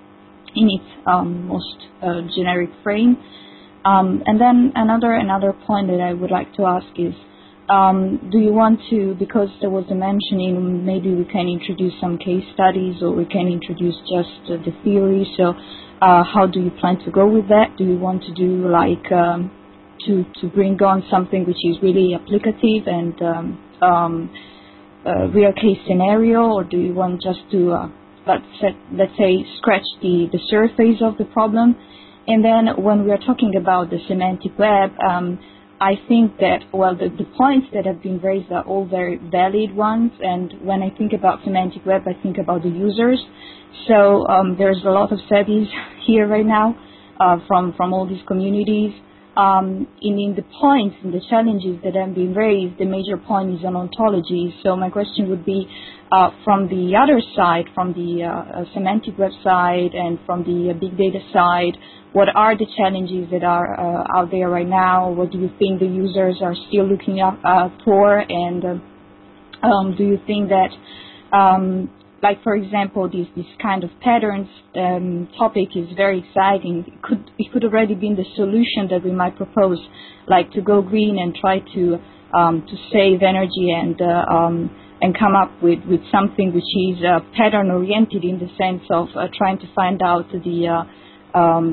in its um, most uh, generic frame? Um, and then another another point that I would like to ask is, Um, do you want to, because there was a mentioning, maybe we can introduce some case studies, or we can introduce just uh, the theory. So uh, how do you plan to go with that? Do you want to do like um, to, to bring on something which is really applicative and um, um, a real case scenario, or do you want just to, uh, let's, set, let's say, scratch the, the surface of the problem? And then when we are talking about the semantic web, um, I think that, well, the, the points that have been raised are all very valid ones, and when I think about semantic web, I think about the users. So um, there's a lot of savvies here right now uh, from, from all these communities. Um, in, in the points and the challenges that have been raised, the major point is on ontologies. So my question would be, uh, from the other side, from the uh, semantic web side and from the uh, big data side, what are the challenges that are uh, out there right now? What do you think the users are still looking up uh, for? And uh, um, do you think that, um, like for example, this this kind of patterns um, topic is very exciting. It could it could already be the solution that we might propose, like to go green and try to um, to save energy and uh, um, and come up with, with something which is uh, pattern oriented in the sense of uh, trying to find out the uh, um,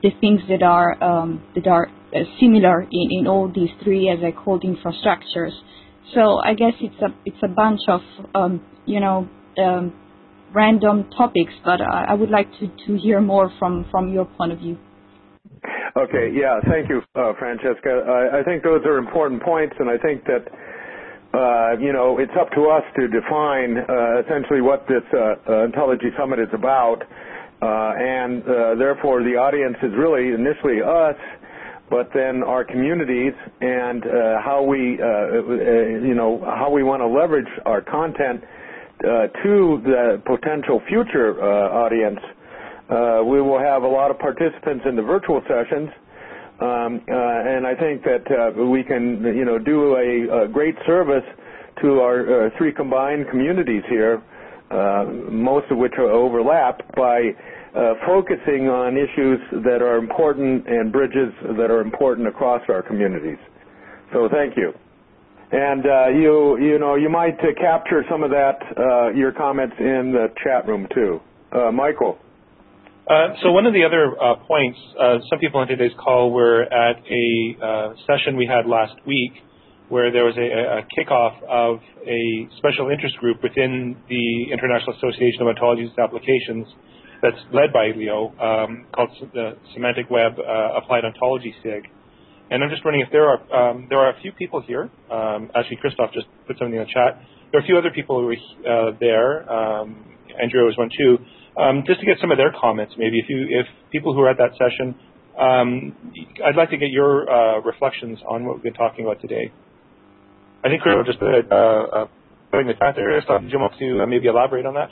the things that are um, that are uh, similar in, in all these three, as I called, infrastructures. So I guess it's a it's a bunch of um, you know um, random topics, but I, I would like to, to hear more from, from your point of view. Okay, yeah, thank you, uh, Francesca. I, I think those are important points, and I think that uh, you know it's up to us to define uh, essentially what this uh, Ontology Summit is about, uh, and uh, therefore the audience is really initially us, but then our communities and uh, how we uh, you know how we want to leverage our content uh, to the potential future uh, audience. Uh, we will have a lot of participants in the virtual sessions, um, uh, and I think that uh, we can, you know, do a, a great service to our uh, three combined communities here, uh, most of which are overlap, by uh, focusing on issues that are important and bridges that are important across our communities. So thank you. And uh, you, you know, you might uh, capture some of that, uh, your comments in the chat room too. Uh, Michael. Uh, so one of the other uh, points, uh, some people on today's call were at a uh, session we had last week where there was a, a kickoff of a special interest group within the International Association of Ontologies and Applications that's led by Leo, um, called the Semantic Web uh, Applied Ontology SIG. And I'm just wondering if there are um, there are a few people here. Um, actually, Christoph just put something in the chat. There are a few other people who were uh, there. Um, Andrea was one too. Um, just to get some of their comments, maybe if you, if people who are at that session, um, I'd like to get your uh, reflections on what we've been talking about today. I think Chris just put uh, uh, putting the chat there. So, do you want to uh, maybe elaborate on that?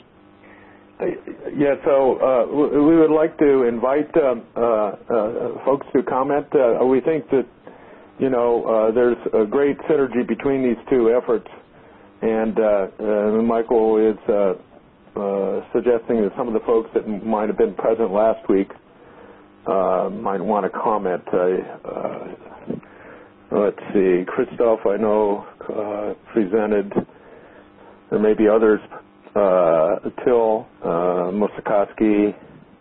Yeah. So uh, we would like to invite um, uh, uh, folks to comment. Uh, we think that you know uh, there's a great synergy between these two efforts, and uh, uh, Michael is. Uh, Uh, suggesting that some of the folks that might have been present last week uh, might want to comment. Uh, uh, let's see, Christoph, I know, uh, presented. There may be others. Uh, Till, uh, Musakowski.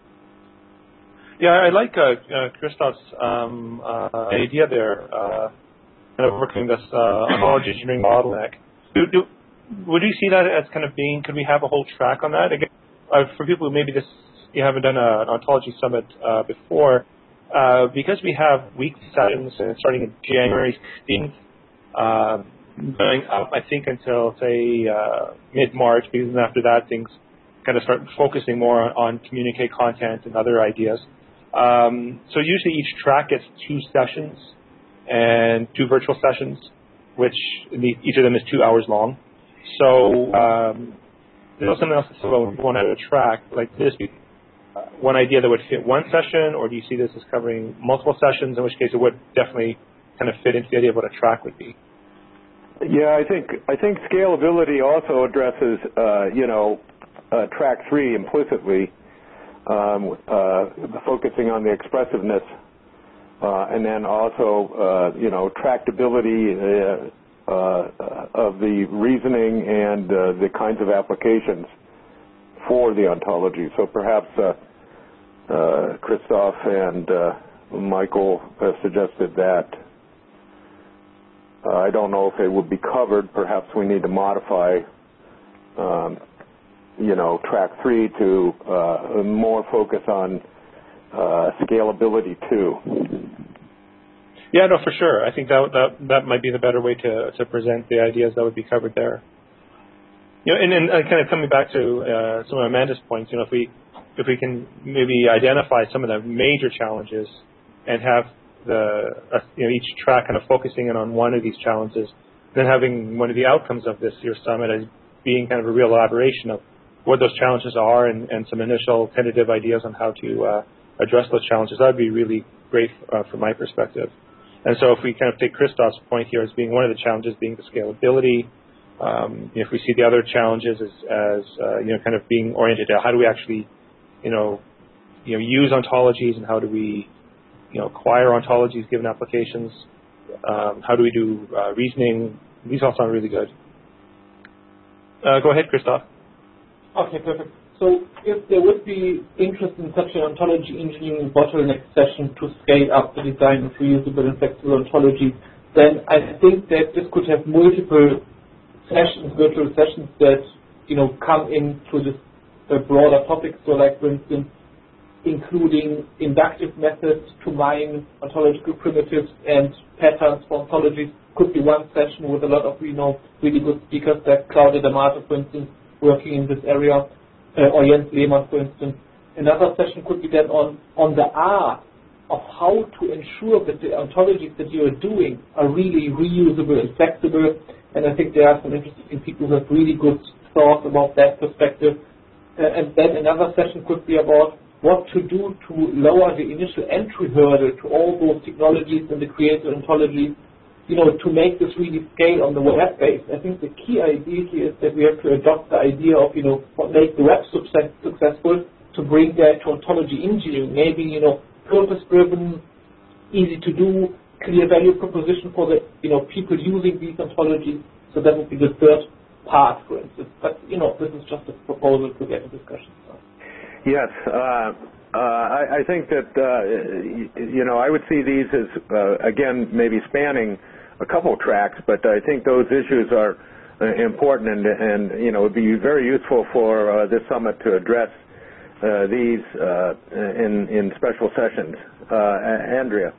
Yeah, I like uh, uh, Christoph's um, uh, idea there, uh, kind of working this uh, ontology engineering bottleneck. Do, do, Would you see that as kind of being, could we have a whole track on that? Again, uh, for people who maybe this, you haven't done a, an ontology summit uh, before, uh, because we have weekly sessions starting in January sixteenth, uh, going up, I think, until, say, uh, mid-March, because after that things kind of start focusing more on, on communicate content and other ideas. Um, so usually each track gets two sessions and two virtual sessions, which each of them is two hours long. So um, there's something else that's about one at a track like this. Uh, one idea that would fit one session, or do you see this as covering multiple sessions? In which case, it would definitely kind of fit into the idea of what a track would be. Yeah, I think I think scalability also addresses uh, you know uh, track three implicitly, um, uh, focusing on the expressiveness, uh, and then also uh, you know tractability. Uh, Uh, of the reasoning and uh, the kinds of applications for the ontology. So perhaps uh, uh, Christoph and uh, Michael uh, suggested that. Uh, I don't know if it would be covered. Perhaps we need to modify, um, you know, track three to uh, more focus on uh, scalability too. Yeah, no, for sure. I think that that that might be the better way to to present the ideas that would be covered there. You know, and, and uh, kind of coming back to uh, some of Amanda's points, you know, if we if we can maybe identify some of the major challenges and have the uh, you know each track kind of focusing in on one of these challenges, then having one of the outcomes of this year's summit as being kind of a real elaboration of what those challenges are and, and some initial tentative ideas on how to uh, address those challenges, that would be really great uh, from my perspective. And so if we kind of take Christoph's point here as being one of the challenges being the scalability, um, you know, if we see the other challenges as, as uh, you know, kind of being oriented at how do we actually, you know, you know, use ontologies and how do we, you know, acquire ontologies given applications, um, how do we do uh, reasoning, these all sound really good. Uh, go ahead, Christoph. Okay, perfect. so if there would be interest in such an ontology engineering bottleneck session to scale up the design of reusable and flexible ontologies, then I think that this could have multiple sessions, virtual sessions that, you know, come into this uh, broader topic. So like, for instance, including inductive methods to mine ontological primitives and patterns for ontologies could be one session with a lot of, you know, really good speakers like Claudia D'Amato, for instance, working in this area. Uh, or Jens Lehmann, for instance. Another session could be then on, on the art of how to ensure that the ontologies that you are doing are really reusable and flexible. And I think there are some interesting people who have really good thoughts about that perspective. Uh, and then another session could be about what to do to lower the initial entry hurdle to all those technologies and the creator ontologies, you know, to make this really scale on the web base. I think the key idea here is that we have to adopt the idea of, you know, what makes the web success, successful, to bring that to ontology engineering, maybe, you know, purpose-driven, easy to do, clear value proposition for the, you know, people using these ontologies. So that would be the third part, for instance. But, you know, this is just a proposal to get a discussion started. Yes. Uh, uh, I, I think that, uh, you know, I would see these as, uh, again, maybe spanning a couple tracks, but I think those issues are uh, important, and, and you know, it would be very useful for uh, this summit to address uh, these uh, in in special sessions. Uh, Andrea.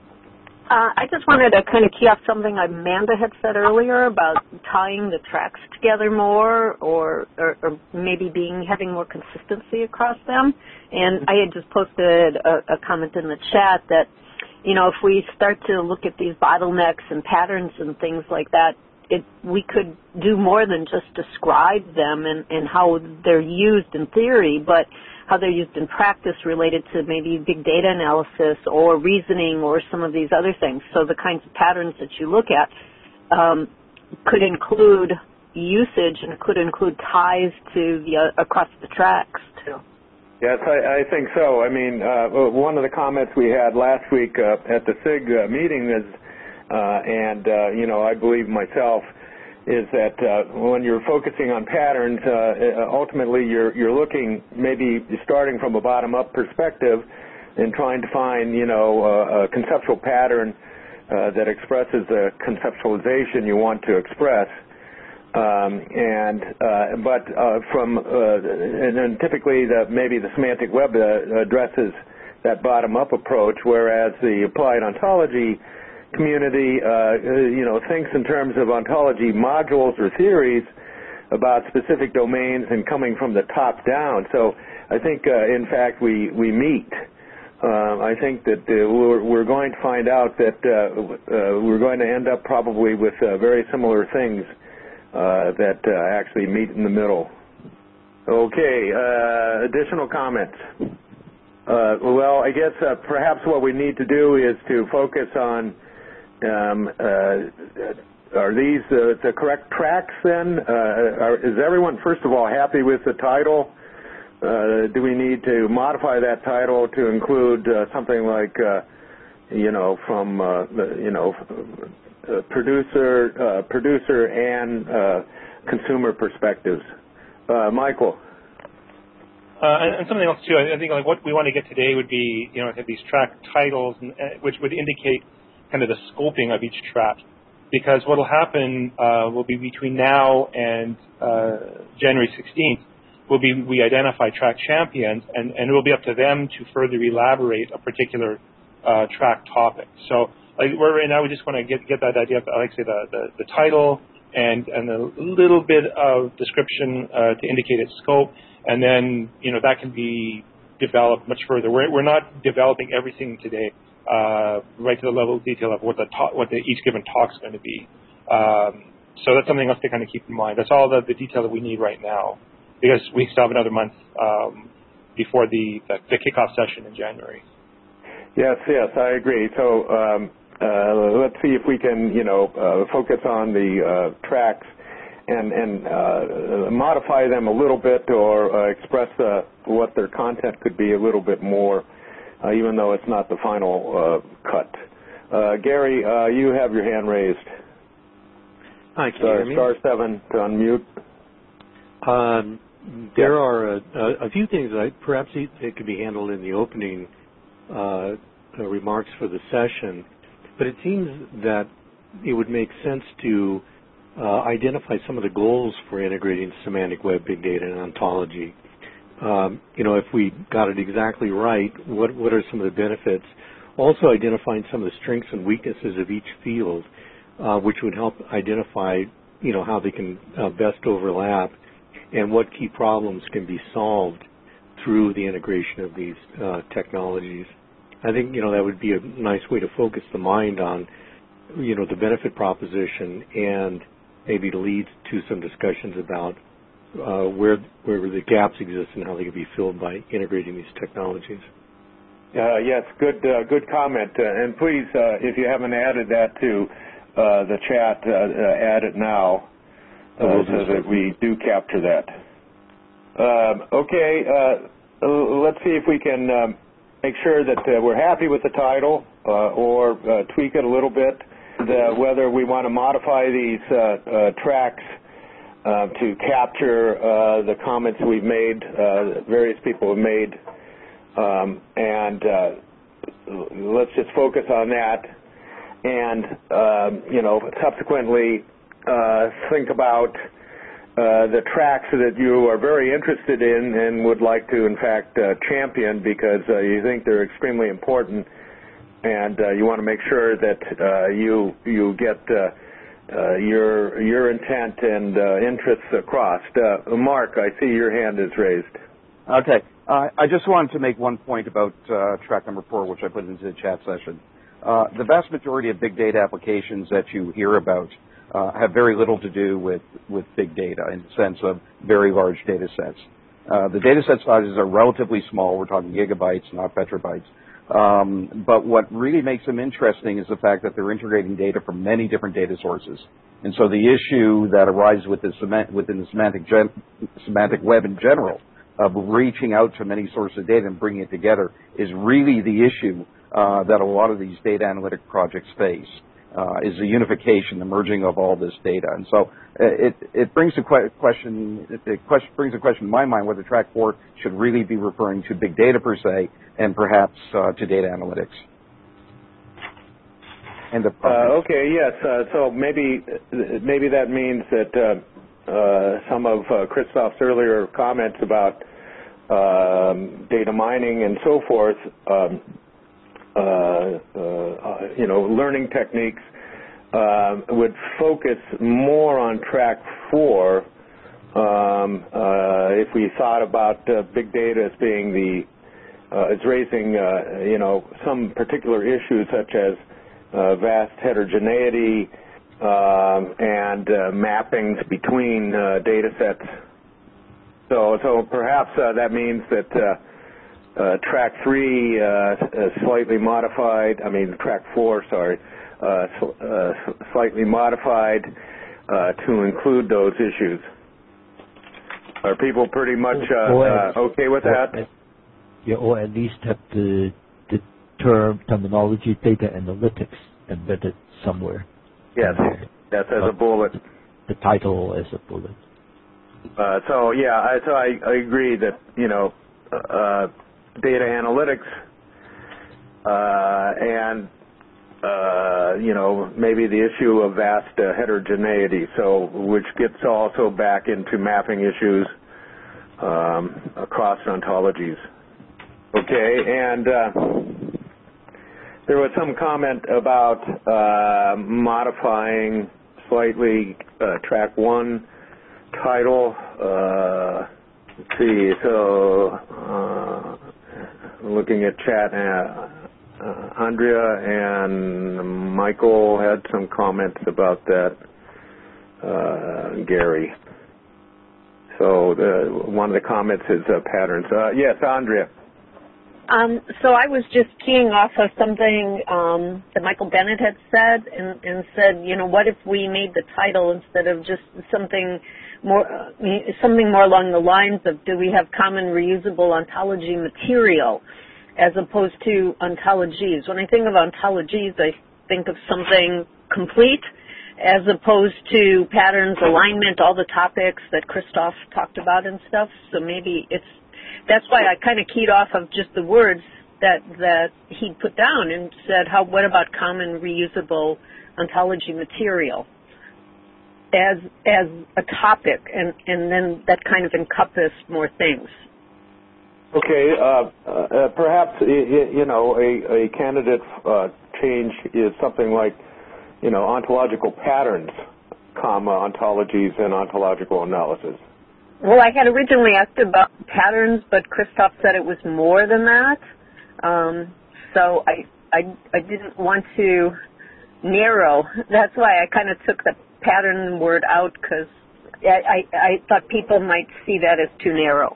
Uh, I just wanted to kind of key off something Amanda had said earlier about tying the tracks together more, or, or, or maybe being having more consistency across them. And I had just posted a, a comment in the chat that, you know, if we start to look at these bottlenecks and patterns and things like that, it, we could do more than just describe them and, and how they're used in theory, but how they're used in practice related to maybe big data analysis or reasoning or some of these other things. So the kinds of patterns that you look at um, could include usage and could include ties to the uh, across the tracks too. Yes, I, I think so. I mean, uh, one of the comments we had last week uh, at the SIG uh, meeting is, uh, and, uh, you know, I believe myself, is that uh, when you're focusing on patterns, uh, ultimately you're, you're looking, maybe starting from a bottom-up perspective and trying to find, you know, a, a conceptual pattern uh, that expresses the conceptualization you want to express. Um, and uh, but uh, from uh, and then typically the, maybe the semantic web uh, addresses that bottom-up approach, whereas the applied ontology community, uh, you know, thinks in terms of ontology modules or theories about specific domains and coming from the top down. So I think, uh, in fact, we we meet. Uh, I think that uh, we're, we're going to find out that uh, uh, we're going to end up probably with uh, very similar things. Uh, that uh, actually meet in the middle. Okay, uh, additional comments. Uh, well, I guess uh, perhaps what we need to do is to focus on, um, uh, are these uh, the correct tracks then? Uh, are, is everyone, first of all, happy with the title? Uh, do we need to modify that title to include uh, something like, uh, you know, from, uh, the, you know, Uh, producer, uh, producer, and uh, consumer perspectives. Uh, Michael. Uh, and, and something else too. I, I think like what we want to get today would be, you know, these track titles, and, uh, which would indicate kind of the scoping of each track, because what will happen uh, will be between now and uh, January sixteenth. Will be we identify track champions, and, and it will be up to them to further elaborate a particular uh, track topic. So. Like we're right now, we just want to get get that idea of, I like to say, the, the, the title and and a little bit of description uh, to indicate its scope, and then you know that can be developed much further. We're we're not developing everything today, uh, right to the level of detail of what the ta- what the each given talk is going to be. Um, so that's something else to kind of keep in mind. That's all the, the detail that we need right now, because we still have another month um, before the, the the kickoff session in January. Yes, yes, I agree. So. Um Uh, let's see if we can, you know, uh, focus on the uh, tracks and, and uh, modify them a little bit, or uh, express uh, what their content could be a little bit more, uh, even though it's not the final uh, cut. Uh, Gary, uh, you have your hand raised. Hi, can uh, you hear me? Star seven to unmute. Um, there are a, a few things that I, perhaps it could be handled in the opening uh, remarks for the session, but it seems that it would make sense to uh, identify some of the goals for integrating semantic web, big data, and ontology. Um, you know, if we got it exactly right, what what are some of the benefits? Also identifying some of the strengths and weaknesses of each field, uh, which would help identify, you know, how they can uh, best overlap and what key problems can be solved through the integration of these uh, technologies. I think, you know, that would be a nice way to focus the mind on, you know, the benefit proposition and maybe to lead to some discussions about uh, where where the gaps exist and how they can be filled by integrating these technologies. Uh, yes, good uh, good comment. Uh, and please, uh, if you haven't added that to uh, the chat, uh, uh, add it now uh, so that we do capture that. Um, okay, uh, let's see if we can um, make sure that uh, we're happy with the title uh, or uh, tweak it a little bit, the, whether we want to modify these uh, uh, tracks uh, to capture uh, the comments we've made, uh, that various people have made. Um, and uh, let's just focus on that, and um, you know, subsequently uh, think about uh, the tracks that you are very interested in and would like to, in fact, uh, champion because uh, you think they're extremely important, and uh, you want to make sure that uh, you you get uh, uh, your your intent and uh, interests across. Uh, Mark, I see your hand is raised. Okay. Uh, I just wanted to make one point about uh, track number four, which I put into the chat session. Uh, the vast majority of big data applications that you hear about uh, have very little to do with, with big data in the sense of very large data sets. Uh, the data set sizes are relatively small. We're talking gigabytes, not petabytes. Um, but what really makes them interesting is the fact that they're integrating data from many different data sources. And so the issue that arises with the semant- within the semantic, gen- semantic web in general of reaching out to many sources of data and bringing it together is really the issue uh, that a lot of these data analytic projects face, uh, is the unification, the merging of all this data. And so it, it brings a que- question, it question, brings a question in my mind whether track four should really be referring to big data per se and perhaps uh, to data analytics. And the uh, okay, yes, uh, so maybe, maybe that means that uh, Uh, some of uh, Christoph's earlier comments about um, data mining and so forth, um, uh, uh, you know, learning techniques uh, would focus more on track four um, uh, if we thought about uh, big data as being the, uh, as raising, uh, you know, some particular issues such as uh, vast heterogeneity, Um, and uh, mappings between uh, data sets. So, so perhaps uh, that means that uh, uh, track three uh, is slightly modified, I mean track four, sorry, uh, sl- uh, slightly modified uh, to include those issues. Are people pretty much uh, uh, okay with that? At, yeah, or at least have the, the term, terminology, data analytics embedded somewhere. Yes, that's as a bullet. The title as a bullet. Uh, so yeah, I, so I, I agree that you know uh, data analytics uh, and uh, you know maybe the issue of vast uh, heterogeneity. So which gets also back into mapping issues um, across ontologies. Okay, and. Uh, There was some comment about uh, modifying slightly uh, track one title. Uh, let's see, so uh, looking at chat, uh, uh, Andrea and Michael had some comments about that, uh, Gary. So the, one of the comments is uh, patterns. Uh, yes, Andrea. Um, so I was just keying off of something um, that Michael Bennett had said and, and said, you know, what if we made the title instead of just something more, uh, something more along the lines of do we have common reusable ontology material as opposed to ontologies? When I think of ontologies, I think of something complete as opposed to patterns, alignment, all the topics that Christoph talked about and stuff. So maybe it's, that's why I kind of keyed off of just the words that, that he put down and said, how, what about common reusable ontology material as, as a topic, and, and then that kind of encompassed more things. Okay, uh, uh, perhaps, you know, a, a candidate uh, change is something like, you know, ontological patterns, comma, ontologies and ontological analysis. Well, I had originally asked about patterns, but Christoph said it was more than that. Um, so I, I, I didn't want to narrow. That's why I kind of took the pattern word out, because I, I, I thought people might see that as too narrow.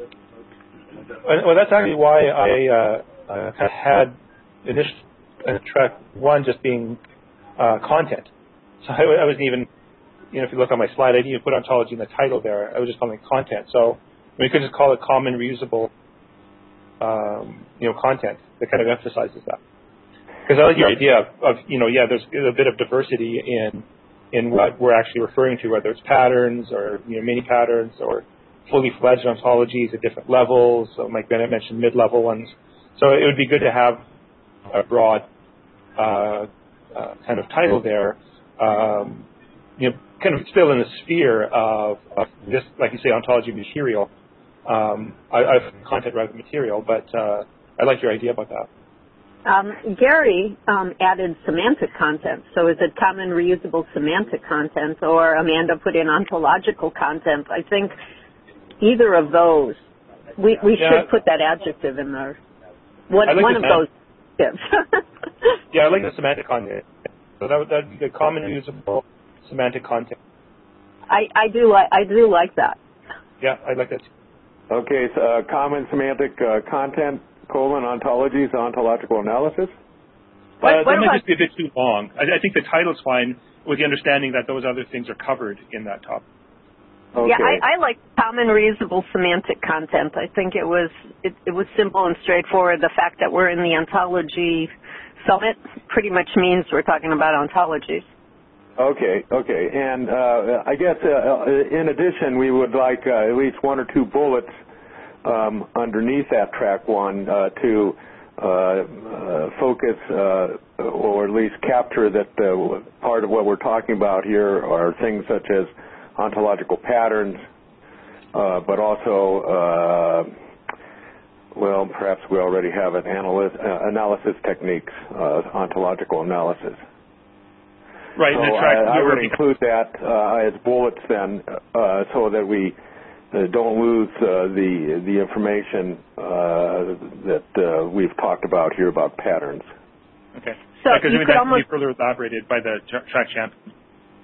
Well, that's actually why I uh, uh, had initial uh, track one just being uh, content. So I, I wasn't even, you know, if you look on my slide, I didn't even put ontology in the title there. I was just calling it content. So we could just call it common reusable, um, you know, content that kind of emphasizes that. Because I like your idea of, of, you know, yeah, there's a bit of diversity in in what we're actually referring to, whether it's patterns or, you know, mini patterns or fully fledged ontologies at different levels. So Mike Bennett mentioned mid-level ones. So it would be good to have a broad uh, uh, kind of title there, um, you know, kind of still in the sphere of, of this, like you say, ontology material. Um, I, I've content rather than material, but uh, I like your idea about that. Um, Gary um, added semantic content. So is it common reusable semantic content, or Amanda put in ontological content? I think either of those, we, we yeah. should put that adjective in there. One, like one of those tips. Yeah, I like the semantic content. So that would be the common reusable semantic content. I, I do like I do like that. Yeah, I like that too. Okay, so uh, common semantic uh, content, colon, ontologies, ontological analysis? What, uh, that might just be a bit too long. I, I think the title's fine with the understanding that those other things are covered in that topic. Okay. Yeah, I, I like common reusable semantic content. I think it was it, it was simple and straightforward. The fact that we're in the ontology summit pretty much means we're talking about ontologies. Okay, okay. And uh, I guess uh, in addition, we would like uh, at least one or two bullets um, underneath that track one uh, to uh, uh, focus uh, or at least capture that uh, part of what we're talking about here are things such as ontological patterns, uh, but also, uh, well, perhaps we already have it, analysis, uh, analysis techniques, uh, ontological analysis. Right. So I, I would include that uh, as bullets then, uh, so that we uh, don't lose uh, the the information uh, that uh, we've talked about here about patterns. Okay. So because you I mean, could that almost can be further elaborated by the track champion.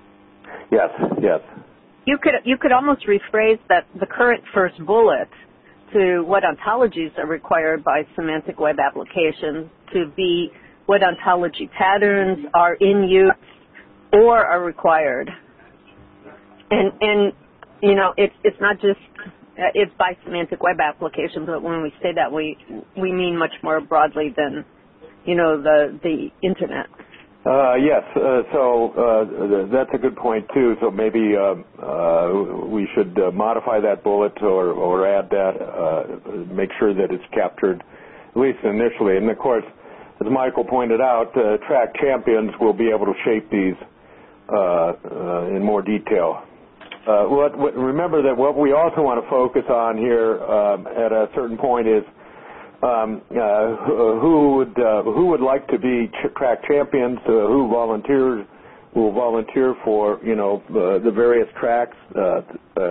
Yes. Yes. You could you could almost rephrase that the current first bullet to what ontologies are required by semantic web applications to be what ontology patterns are in use or are required. And and you know it's it's not just it's by semantic web applications, but when we say that we we mean much more broadly than you know the the internet. Uh, yes, uh, so uh, that's a good point too. So maybe uh, uh, we should uh, modify that bullet or, or add that, uh, make sure that it's captured at least initially. And of course, as Michael pointed out, uh, track champions will be able to shape these uh, uh, in more detail. Uh, what, what, remember that what we also want to focus on here um, at a certain point is Um, uh, who would uh, who would like to be ch- track champions? Uh, who volunteers will volunteer for you know uh, the various tracks uh, uh,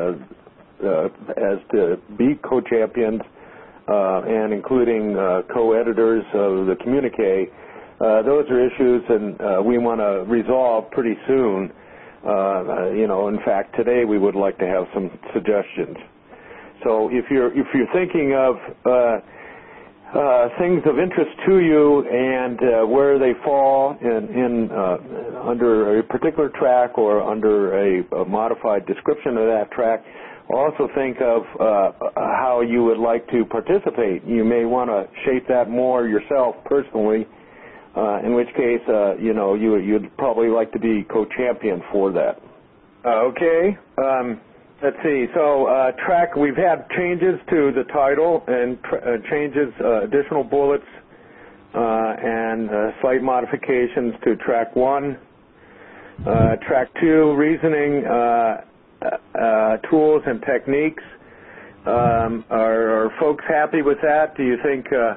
uh, as to be co-champions uh, and including uh, co-editors of the communique. Uh, those are issues, and uh, we want to resolve pretty soon. Uh, you know, in fact, today we would like to have some suggestions. So if you're if you're thinking of uh, Uh, things of interest to you and uh, where they fall in, in uh, under a particular track or under a, a modified description of that track. Also think of uh, how you would like to participate. You may want to shape that more yourself personally uh, in which case, uh, you know, you, you'd probably like to be co-champion for that. Uh, okay. Um, let's see. So, uh, track, we've had changes to the title and tr- uh, changes, uh, additional bullets, uh, and uh, slight modifications to track one. Uh, track two, reasoning, uh, uh, tools and techniques. Um, are, are folks happy with that? Do you think, uh,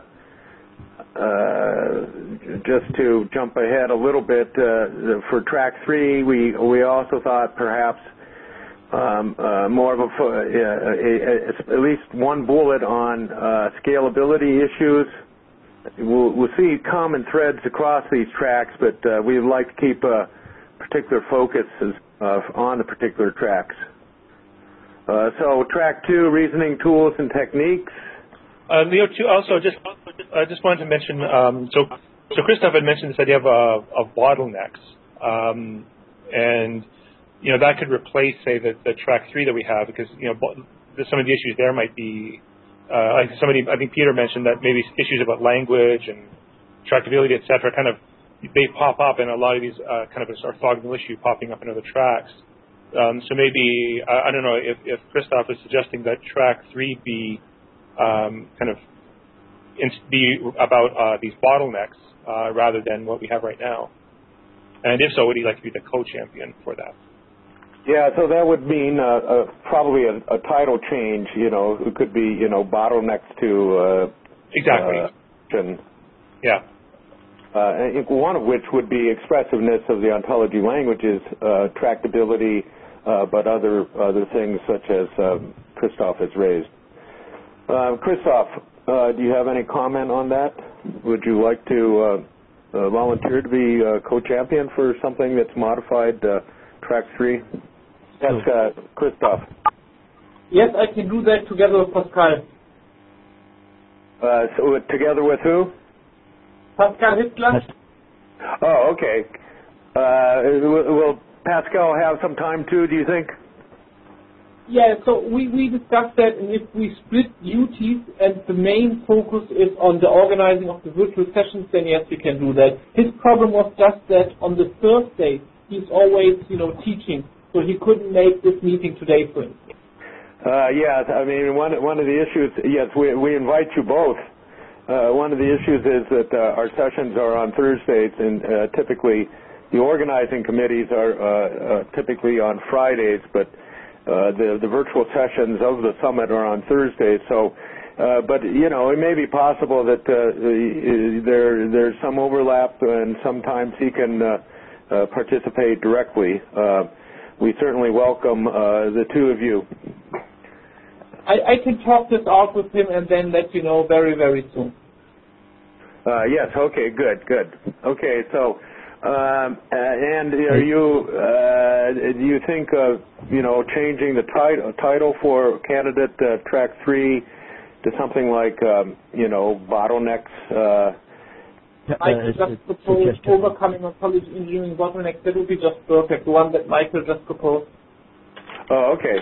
uh, just to jump ahead a little bit, uh, for track three, we, we also thought perhaps um, uh, more of a, uh, a, a, at least one bullet on uh, scalability issues. We'll, we'll see common threads across these tracks, but uh, we'd like to keep a particular focus uh, on the particular tracks. Uh, so track two, reasoning tools and techniques. Uh, Leo, too, also just I just wanted to mention, um, so so Christoph had mentioned this idea of, uh, of bottlenecks, um, and you know that could replace, say, the, the track three that we have, because you know bo- some of the issues there might be, uh, like somebody, I think Peter mentioned that maybe issues about language and trackability, et cetera, kind of they pop up, and a lot of these uh, kind of this orthogonal issue popping up in other tracks. Um, so maybe, I, I don't know, if, if Christoph is suggesting that track three be um, kind of in, be about uh, these bottlenecks uh, rather than what we have right now. And if so, would he like to be the co-champion for that? Yeah, so that would mean uh, uh, probably a, a title change, you know, it could be, you know, bottlenecks to... Uh, exactly. Uh, and, yeah. Uh, one of which would be expressiveness of the ontology languages, uh, tractability, uh, but other other things such as um, Christoph has raised. Uh, Christoph, uh, do you have any comment on that? Would you like to uh, uh, volunteer to be uh, co-champion for something that's modified uh, track three? That's uh, Christoph. Yes, I can do that together with Pascal. Uh, so together with who? Pascal Hitzler. Oh, okay. Uh, will, will Pascal have some time too, do you think? Yeah, so we, we discussed that, and if we split duties and the main focus is on the organizing of the virtual sessions, then yes, we can do that. His problem was just that on the Thursday, he's always, you know, teaching, so he couldn't make this meeting today, for instance. Uh, yeah, I mean, one, one of the issues, yes, we, we invite you both. Uh, one of the issues is that uh, our sessions are on Thursdays, and uh, typically the organizing committees are uh, uh, typically on Fridays, but uh, the, the virtual sessions of the summit are on Thursdays. So, uh, but you know, it may be possible that uh, there there's some overlap, and sometimes he can uh, uh, participate directly. Uh, we certainly welcome uh, the two of you. I, I can talk this out with him and then let you know very, very soon. Uh, yes, okay, good, good. Okay, so, um, uh, and are you, uh, do you think of, you know, changing the tit- title for candidate uh, track three to something like, um, you know, bottlenecks? Uh, I uh, just proposed overcoming ontology engineering bottlenecks. That would be just perfect, the one that Michael just proposed. Oh, okay.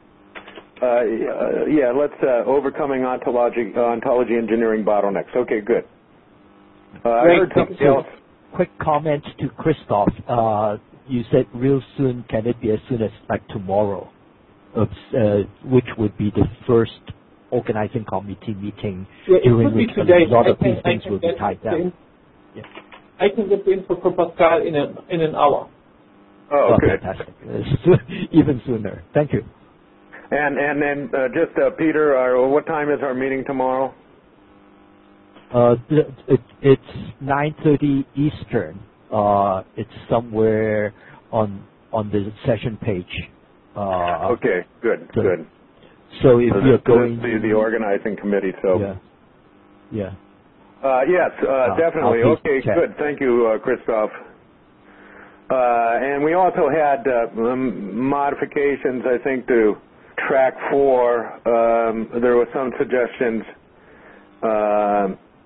Uh, yeah, let's uh, overcoming ontology, uh, ontology engineering bottlenecks. Okay, good. Uh, I heard something else. Quick comment to Christoph. Uh, you said real soon. Can it be as soon as like tomorrow? Uh, which would be the first organizing committee meeting yeah, during which today. a lot I of can, these things will be tied down. Yeah. I can get the info for Pascal in, a, in an hour. Oh, oh good. Fantastic. Even sooner. Thank you. And and then uh, just uh, Peter, uh, what time is our meeting tomorrow? Uh, it, it's nine thirty Eastern. Uh, it's somewhere on on the session page. Uh, okay, good, so, good. So if so you're this, going this the, the organizing committee, so yeah, yeah. Uh, yes, uh, uh, definitely. Okay, check. good. Thank you, uh, Christoph. Uh, and we also had uh, um, modifications, I think, to track four. Um, there were some suggestions. Uh,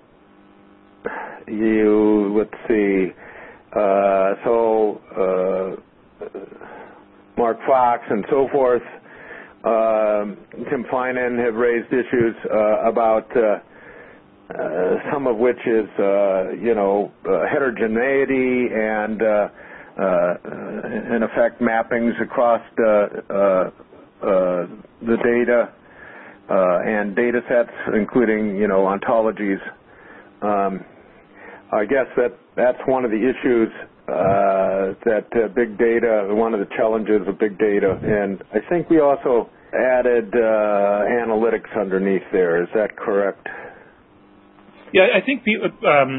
you, let's see. Uh, so, uh, Mark Fox and so forth, uh, Tim Finan have raised issues uh, about uh, uh, some of which is, uh, you know, uh, heterogeneity and, uh, uh, in effect, mappings across the, uh, uh, the data uh, and data sets, including, you know, ontologies. Um, I guess that that's one of the issues uh, that uh, big data, one of the challenges of big data. And I think we also added uh, analytics underneath there. Is that correct? Yeah, I think the, um,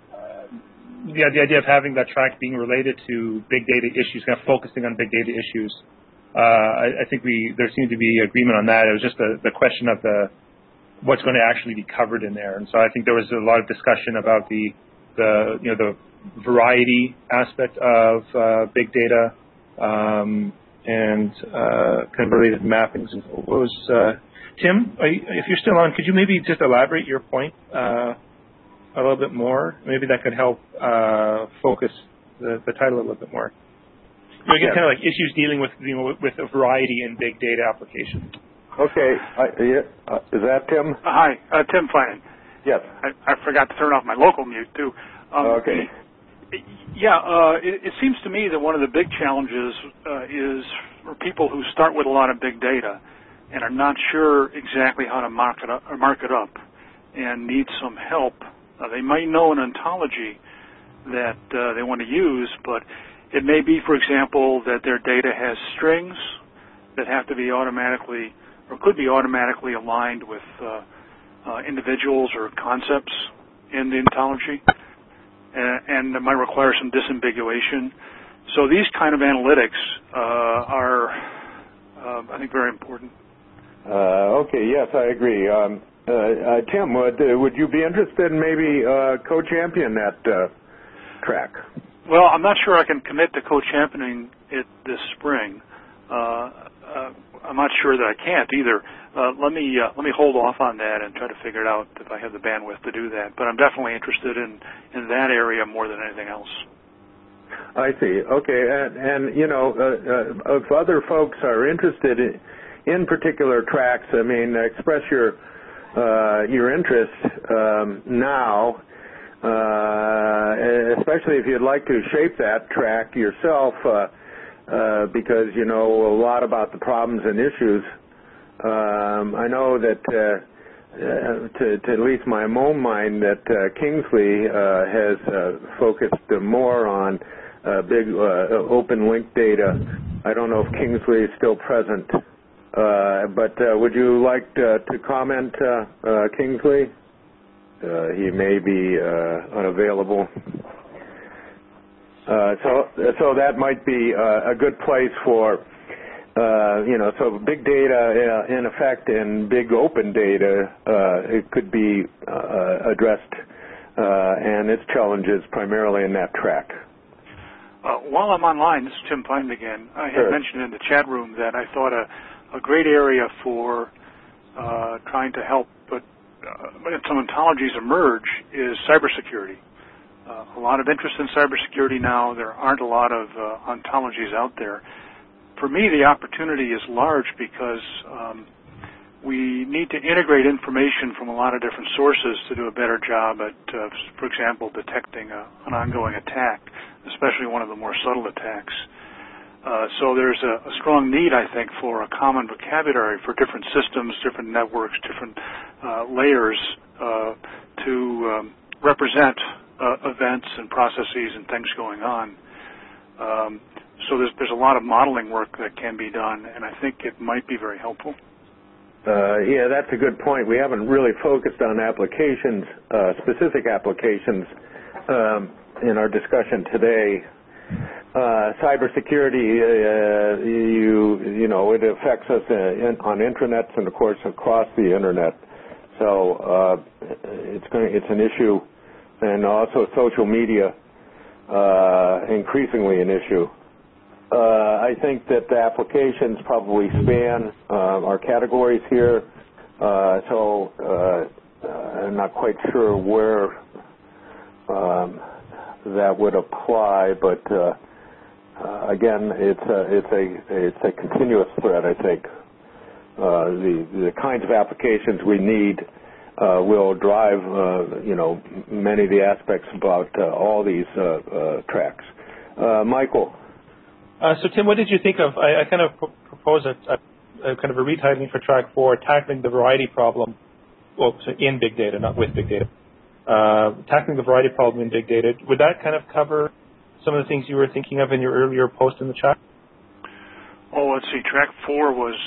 the, the idea of having that track being related to big data issues, kind of focusing on big data issues, uh, I, I think we there seemed to be agreement on that. It was just the, the question of the what's going to actually be covered in there. And so I think there was a lot of discussion about the, the you know, the variety aspect of uh, big data um, and uh, kind of related mappings. What was uh, Tim? Are you, if you're still on, could you maybe just elaborate your point uh, a little bit more? Maybe that could help uh, focus the, the title a little bit more. Again, yeah. Kind of like issues dealing with you know with a variety in big data applications. Okay. Uh, yeah. uh, is that Tim? Uh, hi, uh, Tim Finan. Yes. I, I forgot to turn off my local mute too. Um, okay. Yeah, uh, it, it seems to me that one of the big challenges uh, is for people who start with a lot of big data and are not sure exactly how to mark it up, or mark it up and need some help. Uh, they might know an ontology that uh, they want to use, but it may be, for example, that their data has strings that have to be automatically or could be automatically aligned with uh, uh, individuals or concepts in the ontology, and, and it might require some disambiguation. So these kind of analytics uh, are, uh, I think, very important. Uh, okay, yes, I agree. Um, uh, uh, Tim, would, uh, would you be interested in maybe uh, co-champion that uh, track? Well, I'm not sure I can commit to co-championing it this spring. Uh, uh, I'm not sure that I can't either. Uh, let me uh, let me hold off on that and try to figure it out if I have the bandwidth to do that. But I'm definitely interested in, in that area more than anything else. I see. Okay, and, and you know, uh, uh, if other folks are interested in, in particular tracks, I mean, express your uh, your interest um, now. Uh, especially if you'd like to shape that track yourself, uh, uh, because you know a lot about the problems and issues. Um, I know that, uh, uh, to, to at least my own mind, that uh, Kingsley uh, has uh, focused more on uh, big uh, open link data. I don't know if Kingsley is still present, uh, but uh, would you like to, to comment, uh, uh, Kingsley? Uh, he may be uh, unavailable. Uh, so, so that might be uh, a good place for, uh, you know, so big data, uh, in effect, and big open data, uh, it could be uh, addressed, uh, and its challenges primarily in that track. Uh, while I'm online, this is Tim Finan again. I had sure. mentioned in the chat room that I thought a, a great area for uh, trying to help, but Uh, some ontologies emerge is cybersecurity. Uh, a lot of interest in cybersecurity now. There aren't a lot of uh, ontologies out there. For me, the opportunity is large because um, we need to integrate information from a lot of different sources to do a better job at, uh, for example, detecting a, an ongoing attack, especially one of the more subtle attacks. Uh, so there's a, a strong need, I think, for a common vocabulary for different systems, different networks, different uh, layers uh, to um, represent uh, events and processes and things going on. Um, so there's, there's a lot of modeling work that can be done, and I think it might be very helpful. Uh, yeah, that's a good point. We haven't really focused on applications, uh, specific applications, um, in our discussion today. Uh, cybersecurity, uh, you you know, it affects us in, on intranets and of course across the internet. So uh, it's going it's an issue, and also social media, uh, increasingly an issue. Uh, I think that the applications probably span uh, our categories here. Uh, so uh, I'm not quite sure where um, that would apply, but. Uh, Uh, again, it's a, it's a it's a continuous threat. I think uh, the the kinds of applications we need uh, will drive, uh, you know, many of the aspects about uh, all these uh, uh, tracks. Uh, Michael. Uh, so, Tim, what did you think of? I, I kind of pr- propose a, a, a kind of a retitling for track four, tackling the variety problem. Well, so in big data, not with big data. Uh, tackling the variety problem in big data. Would that kind of cover some of the things you were thinking of in your earlier post in the chat? Oh, let's see. Track four was,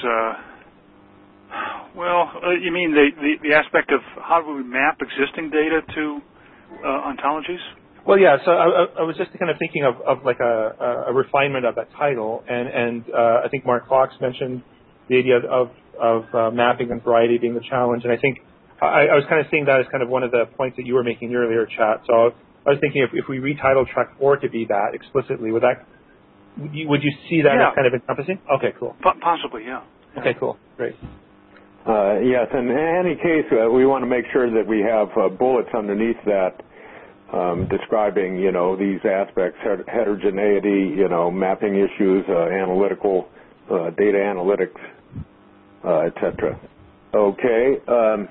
uh, well, uh, you mean the, the, the aspect of how do we map existing data to uh, ontologies? Well, yeah. So I, I was just kind of thinking of, of like a, a refinement of that title, and and uh, I think Mark Fox mentioned the idea of of uh, mapping and variety being the challenge, and I think I, I was kind of seeing that as kind of one of the points that you were making in your earlier chat. So I was thinking if, if we retitled track four to be that explicitly, would that would you, would you see that yeah. as kind of encompassing? Okay, cool. P- possibly, yeah. Okay, cool, great. Uh, yes, and in any case, uh, we want to make sure that we have uh, bullets underneath that. Um, describing, you know, these aspects, heterogeneity, you know, mapping issues, uh, analytical, uh, data analytics, uh, et cetera. Okay. Um,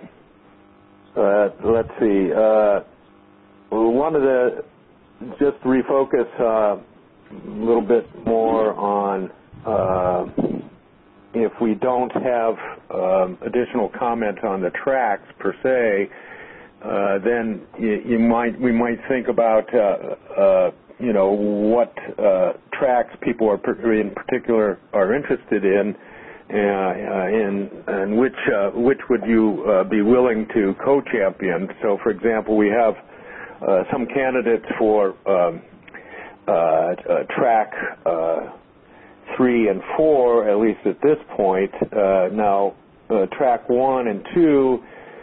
uh, let's see. Uh, one of the, just to refocus uh, a little bit more on uh, if we don't have um, additional comment on the tracks per se, Uh, then you, you might we might think about uh, uh, you know what uh, tracks people are per- in particular are interested in, uh, in and which uh, which would you uh, be willing to co-champion. So, for example, we have uh, some candidates for um, uh, uh, track uh, three and four, at least at this point. Uh, now, uh, track one and two.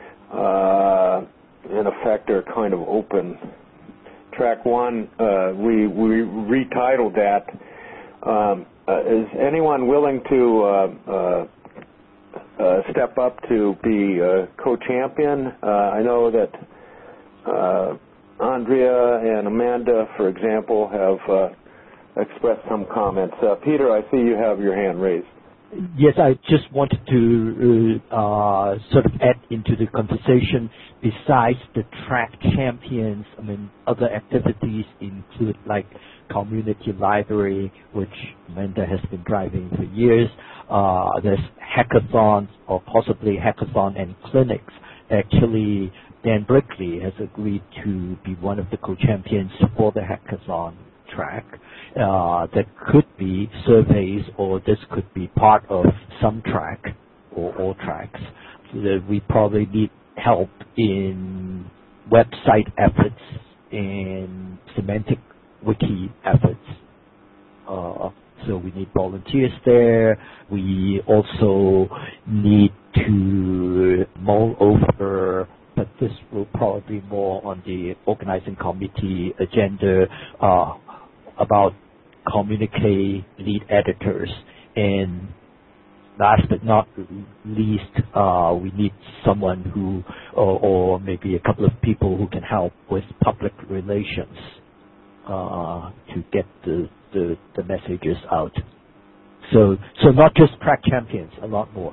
Uh, in effect, are kind of open. Track one, uh, we, we retitled that. Um, uh, is anyone willing to uh, uh, uh, step up to be uh, co-champion? Uh, I know that uh, Andrea and Amanda, for example, have uh, expressed some comments. Uh, Peter, I see you have your hand raised. Yes, I just wanted to uh, sort of add into the conversation, besides the track champions, I mean, other activities include like community library, which Amanda has been driving for years. Uh, there's hackathons or possibly hackathon and clinics. Actually, Dan Brickley has agreed to be one of the co-champions for the hackathon track. Uh, that could be surveys, or this could be part of some track or all tracks. So that we probably need help in website efforts and semantic wiki efforts. Uh, so we need volunteers there. We also need to mull over, but this will probably be more on the organizing committee agenda, uh, about communique lead editors. And last but not least, uh, we need someone who, or, or maybe a couple of people who can help with public relations uh, to get the, the, the messages out. So, so not just track champions, a lot more.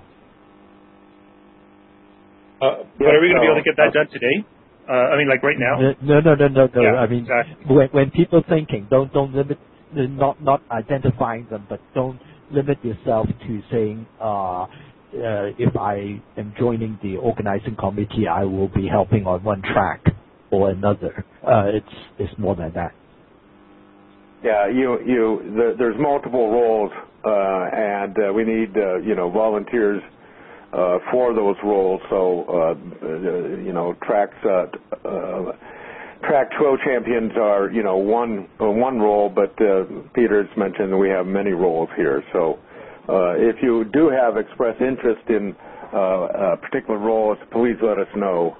Uh, but are we going to be able to get that done today? Uh, I mean, like right now? No, no, no, no, no. Yeah, I mean, exactly. when, when people thinking, don't don't limit, not not identifying them, but don't limit yourself to saying, uh, uh, if I am joining the organizing committee, I will be helping on one track or another. Uh, it's it's more than that. Yeah, you you the, there's multiple roles, uh, and uh, we need uh, you know volunteers. Uh, for those roles, so uh, uh, you know, tracks, uh, uh, track twelve champions are you know one uh, one role, but uh, Peter's mentioned we have many roles here. So uh, if you do have expressed interest in uh, uh, particular roles, please let us know.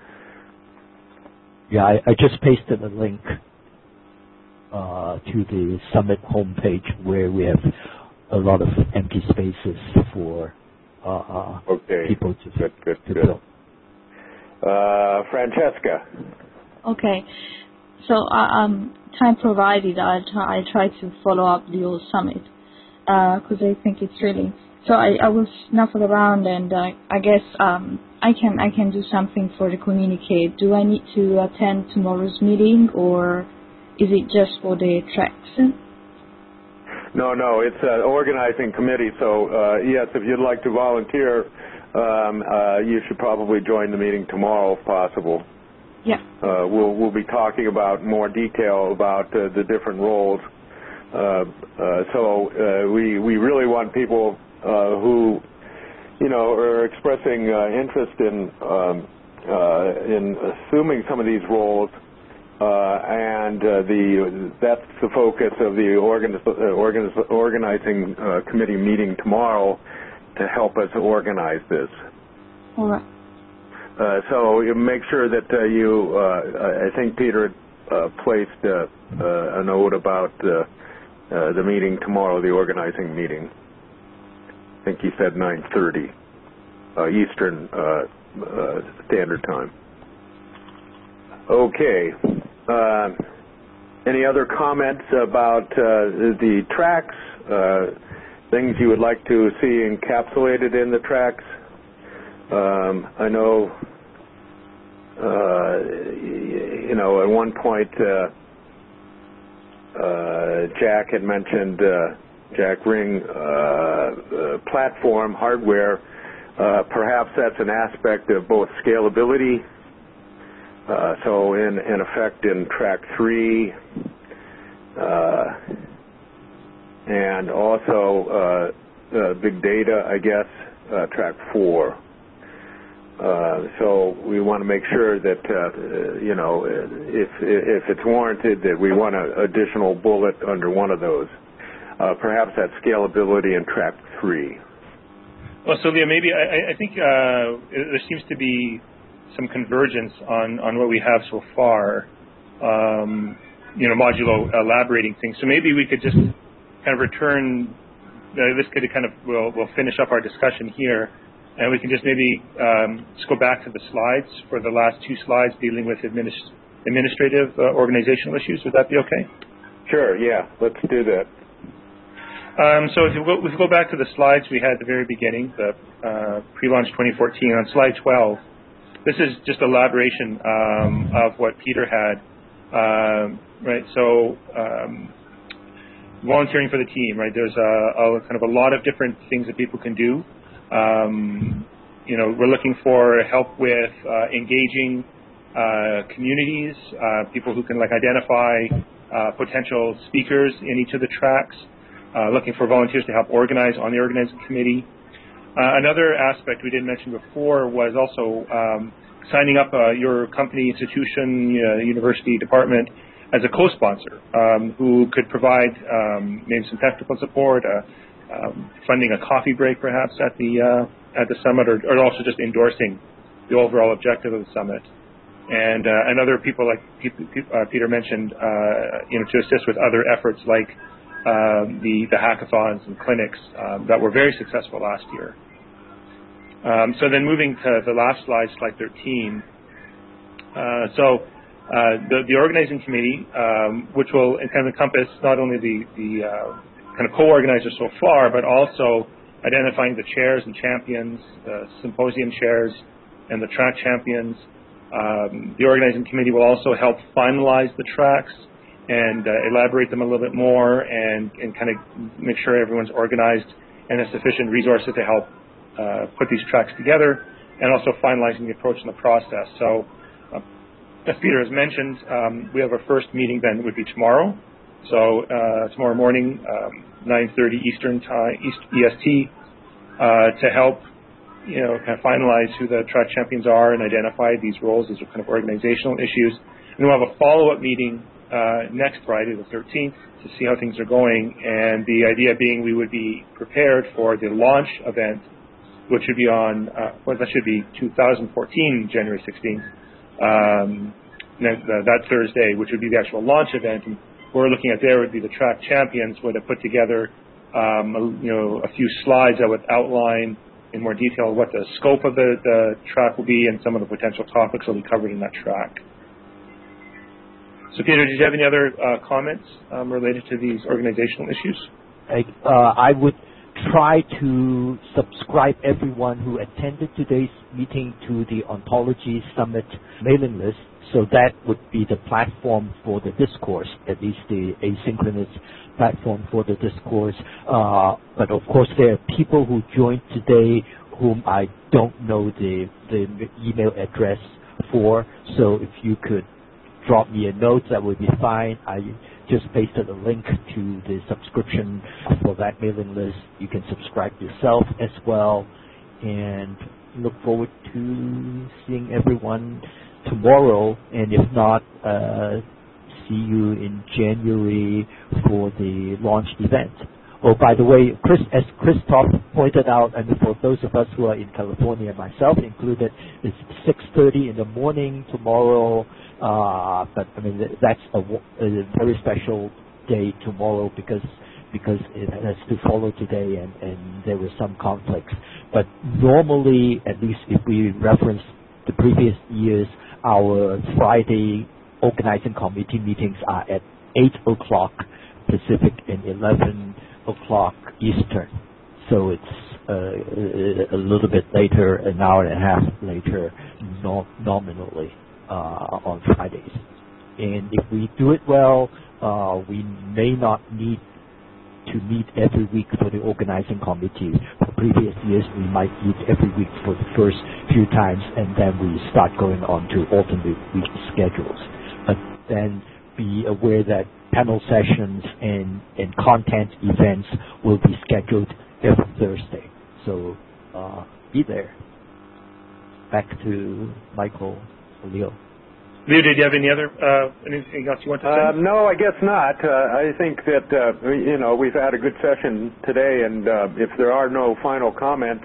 Yeah, I, I just pasted a link uh, to the summit homepage where we have a lot of empty spaces for. Uh, okay. People to, good, good, to good. build. Uh, Francesca. Okay. So uh, um, time provided, I try, I try to follow up the old summit because uh, I think it's really so I, I will snuffle around, and uh, I guess um, I can I can do something for the communicate. Do I need to attend tomorrow's meeting, or is it just for the tracks? No, no, it's an organizing committee. So uh, yes, if you'd like to volunteer, um, uh, you should probably join the meeting tomorrow if possible. Yeah. Uh, we'll we'll be talking about more detail about uh, the different roles. Uh, uh, so uh, we we really want people uh, who, you know, are expressing uh, interest in um, uh, in assuming some of these roles, uh, and uh, the that's the focus of the organiz- organiz- organizing uh, committee meeting tomorrow, to help us organize this. All right. Uh, so you make sure that uh, you, uh, I think Peter uh, placed uh, uh, a note about uh, uh, the meeting tomorrow, the organizing meeting. I think he said nine thirty uh, Eastern uh, uh, Standard Time. Okay. Uh, any other comments about uh, the tracks, uh, things you would like to see encapsulated in the tracks? Um, I know, uh, you know, at one point, uh, uh, Jack had mentioned, uh, Jack Ring, uh, uh, platform hardware. Uh, perhaps that's an aspect of both scalability. Uh, so in, in effect in track three, uh, and also, uh, uh, big data, I guess, uh, track four. Uh, so we want to make sure that, uh, you know, if if it's warranted, that we want an additional bullet under one of those. Uh, perhaps that scalability in track three. Well, Sylvia, maybe I, I think uh, there seems to be some convergence on, on what we have so far, um, you know, modulo elaborating things. So maybe we could just kind of return, uh, this could kind of, we'll, we'll finish up our discussion here. And we can just maybe um, just go back to the slides for the last two slides dealing with administ- administrative uh, organizational issues. Would that be okay? Sure, yeah. Let's do that. Um, so if you, go, if you go back to the slides we had at the very beginning, the uh, pre-launch twenty fourteen, on slide twelve, this is just elaboration um, of what Peter had. Um, right, so um, volunteering for the team, right? There's a, a kind of a lot of different things that people can do. Um, you know, we're looking for help with uh, engaging uh, communities, uh, people who can like identify uh, potential speakers in each of the tracks, uh, looking for volunteers to help organize on the organizing committee. Uh, another aspect we didn't mention before was also um, signing up uh, your company, institution, uh, university, department as a co-sponsor um, who could provide um, maybe some technical support, uh, Um, funding a coffee break perhaps at the uh, at the summit, or, or also just endorsing the overall objective of the summit. And uh, and other people like uh, Peter mentioned, uh, you know, to assist with other efforts like um, the the hackathons and clinics um, that were very successful last year. Um, so then moving to the last slide, slide thirteen. Uh, so uh, the the organizing committee, um, which will kind of encompass not only the the uh, kind of co-organizers so far, but also identifying the chairs and champions, the symposium chairs and the track champions. Um, the organizing committee will also help finalize the tracks and uh, elaborate them a little bit more and, and kind of make sure everyone's organized and has sufficient resources to help uh, put these tracks together, and also finalizing the approach and the process. So uh, as Peter has mentioned, um, we have our first meeting then would be tomorrow. So uh, tomorrow morning, um, nine thirty Eastern time, East E S T, uh, to help, you know, kind of finalize who the track champions are and identify these roles, these are kind of organizational issues. And we'll have a follow-up meeting uh, next Friday, the thirteenth, to see how things are going. And the idea being we would be prepared for the launch event, which would be on, uh, well, that should be two thousand fourteen, January sixteenth, um, next, uh, that Thursday, which would be the actual launch event. And what we're looking at there would be the track champions would have put together, um, a, you know, a few slides that would outline in more detail what the scope of the, the track will be and some of the potential topics that will be covered in that track. So, Peter, did you have any other uh, comments um, related to these organizational issues? I, uh, I would try to subscribe everyone who attended today's meeting to the Ontology Summit mailing list. So that would be the platform for the discourse, at least the asynchronous platform for the discourse. Uh, but of course, there are people who joined today whom I don't know the, the email address for. So if you could drop me a note, that would be fine. I just pasted a link to the subscription for that mailing list. You can subscribe yourself as well, and look forward to seeing everyone tomorrow, and if not, uh, see you in January for the launch event. Oh, by the way, Chris, as Christoph pointed out, and for those of us who are in California, myself included, it's six thirty in the morning tomorrow. Uh, but I mean, that's a, a very special day tomorrow because because it has to follow today, and, and there were some conflicts. But normally, at least if we reference the previous years, our Friday organizing committee meetings are at eight o'clock Pacific and eleven o'clock Eastern. So it's uh, a little bit later, an hour and a half later, no, nominally uh, on Fridays. And if we do it well, uh, we may not need to meet every week for the organizing committee. For previous years, we might meet every week for the first few times, and then we start going on to alternate week schedules. But then be aware that panel sessions and, and content events will be scheduled every Thursday. So uh, be there. Back to Michael or Leo. Leo, did you have any other uh, anything else you want to say? Uh, no, I guess not. Uh, I think that uh, you know we've had a good session today, and uh, if there are no final comments,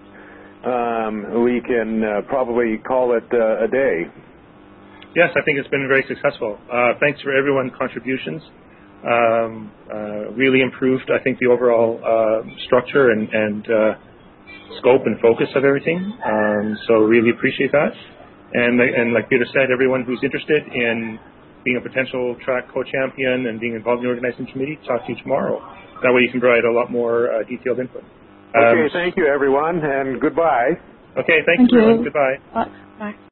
um, we can uh, probably call it uh, a day. Yes, I think it's been very successful. Uh, thanks for everyone's contributions. Um, uh, really improved, I think, the overall uh, structure and, and uh, scope and focus of everything. Um, so really appreciate that. And, and like Peter said, everyone who's interested in being a potential track co-champion and being involved in the organizing committee, talk to you tomorrow. That way you can provide a lot more uh, detailed input. Um, okay, thank you, everyone, and goodbye. Okay, thanks, thank everyone. You. Goodbye. Bye. Bye.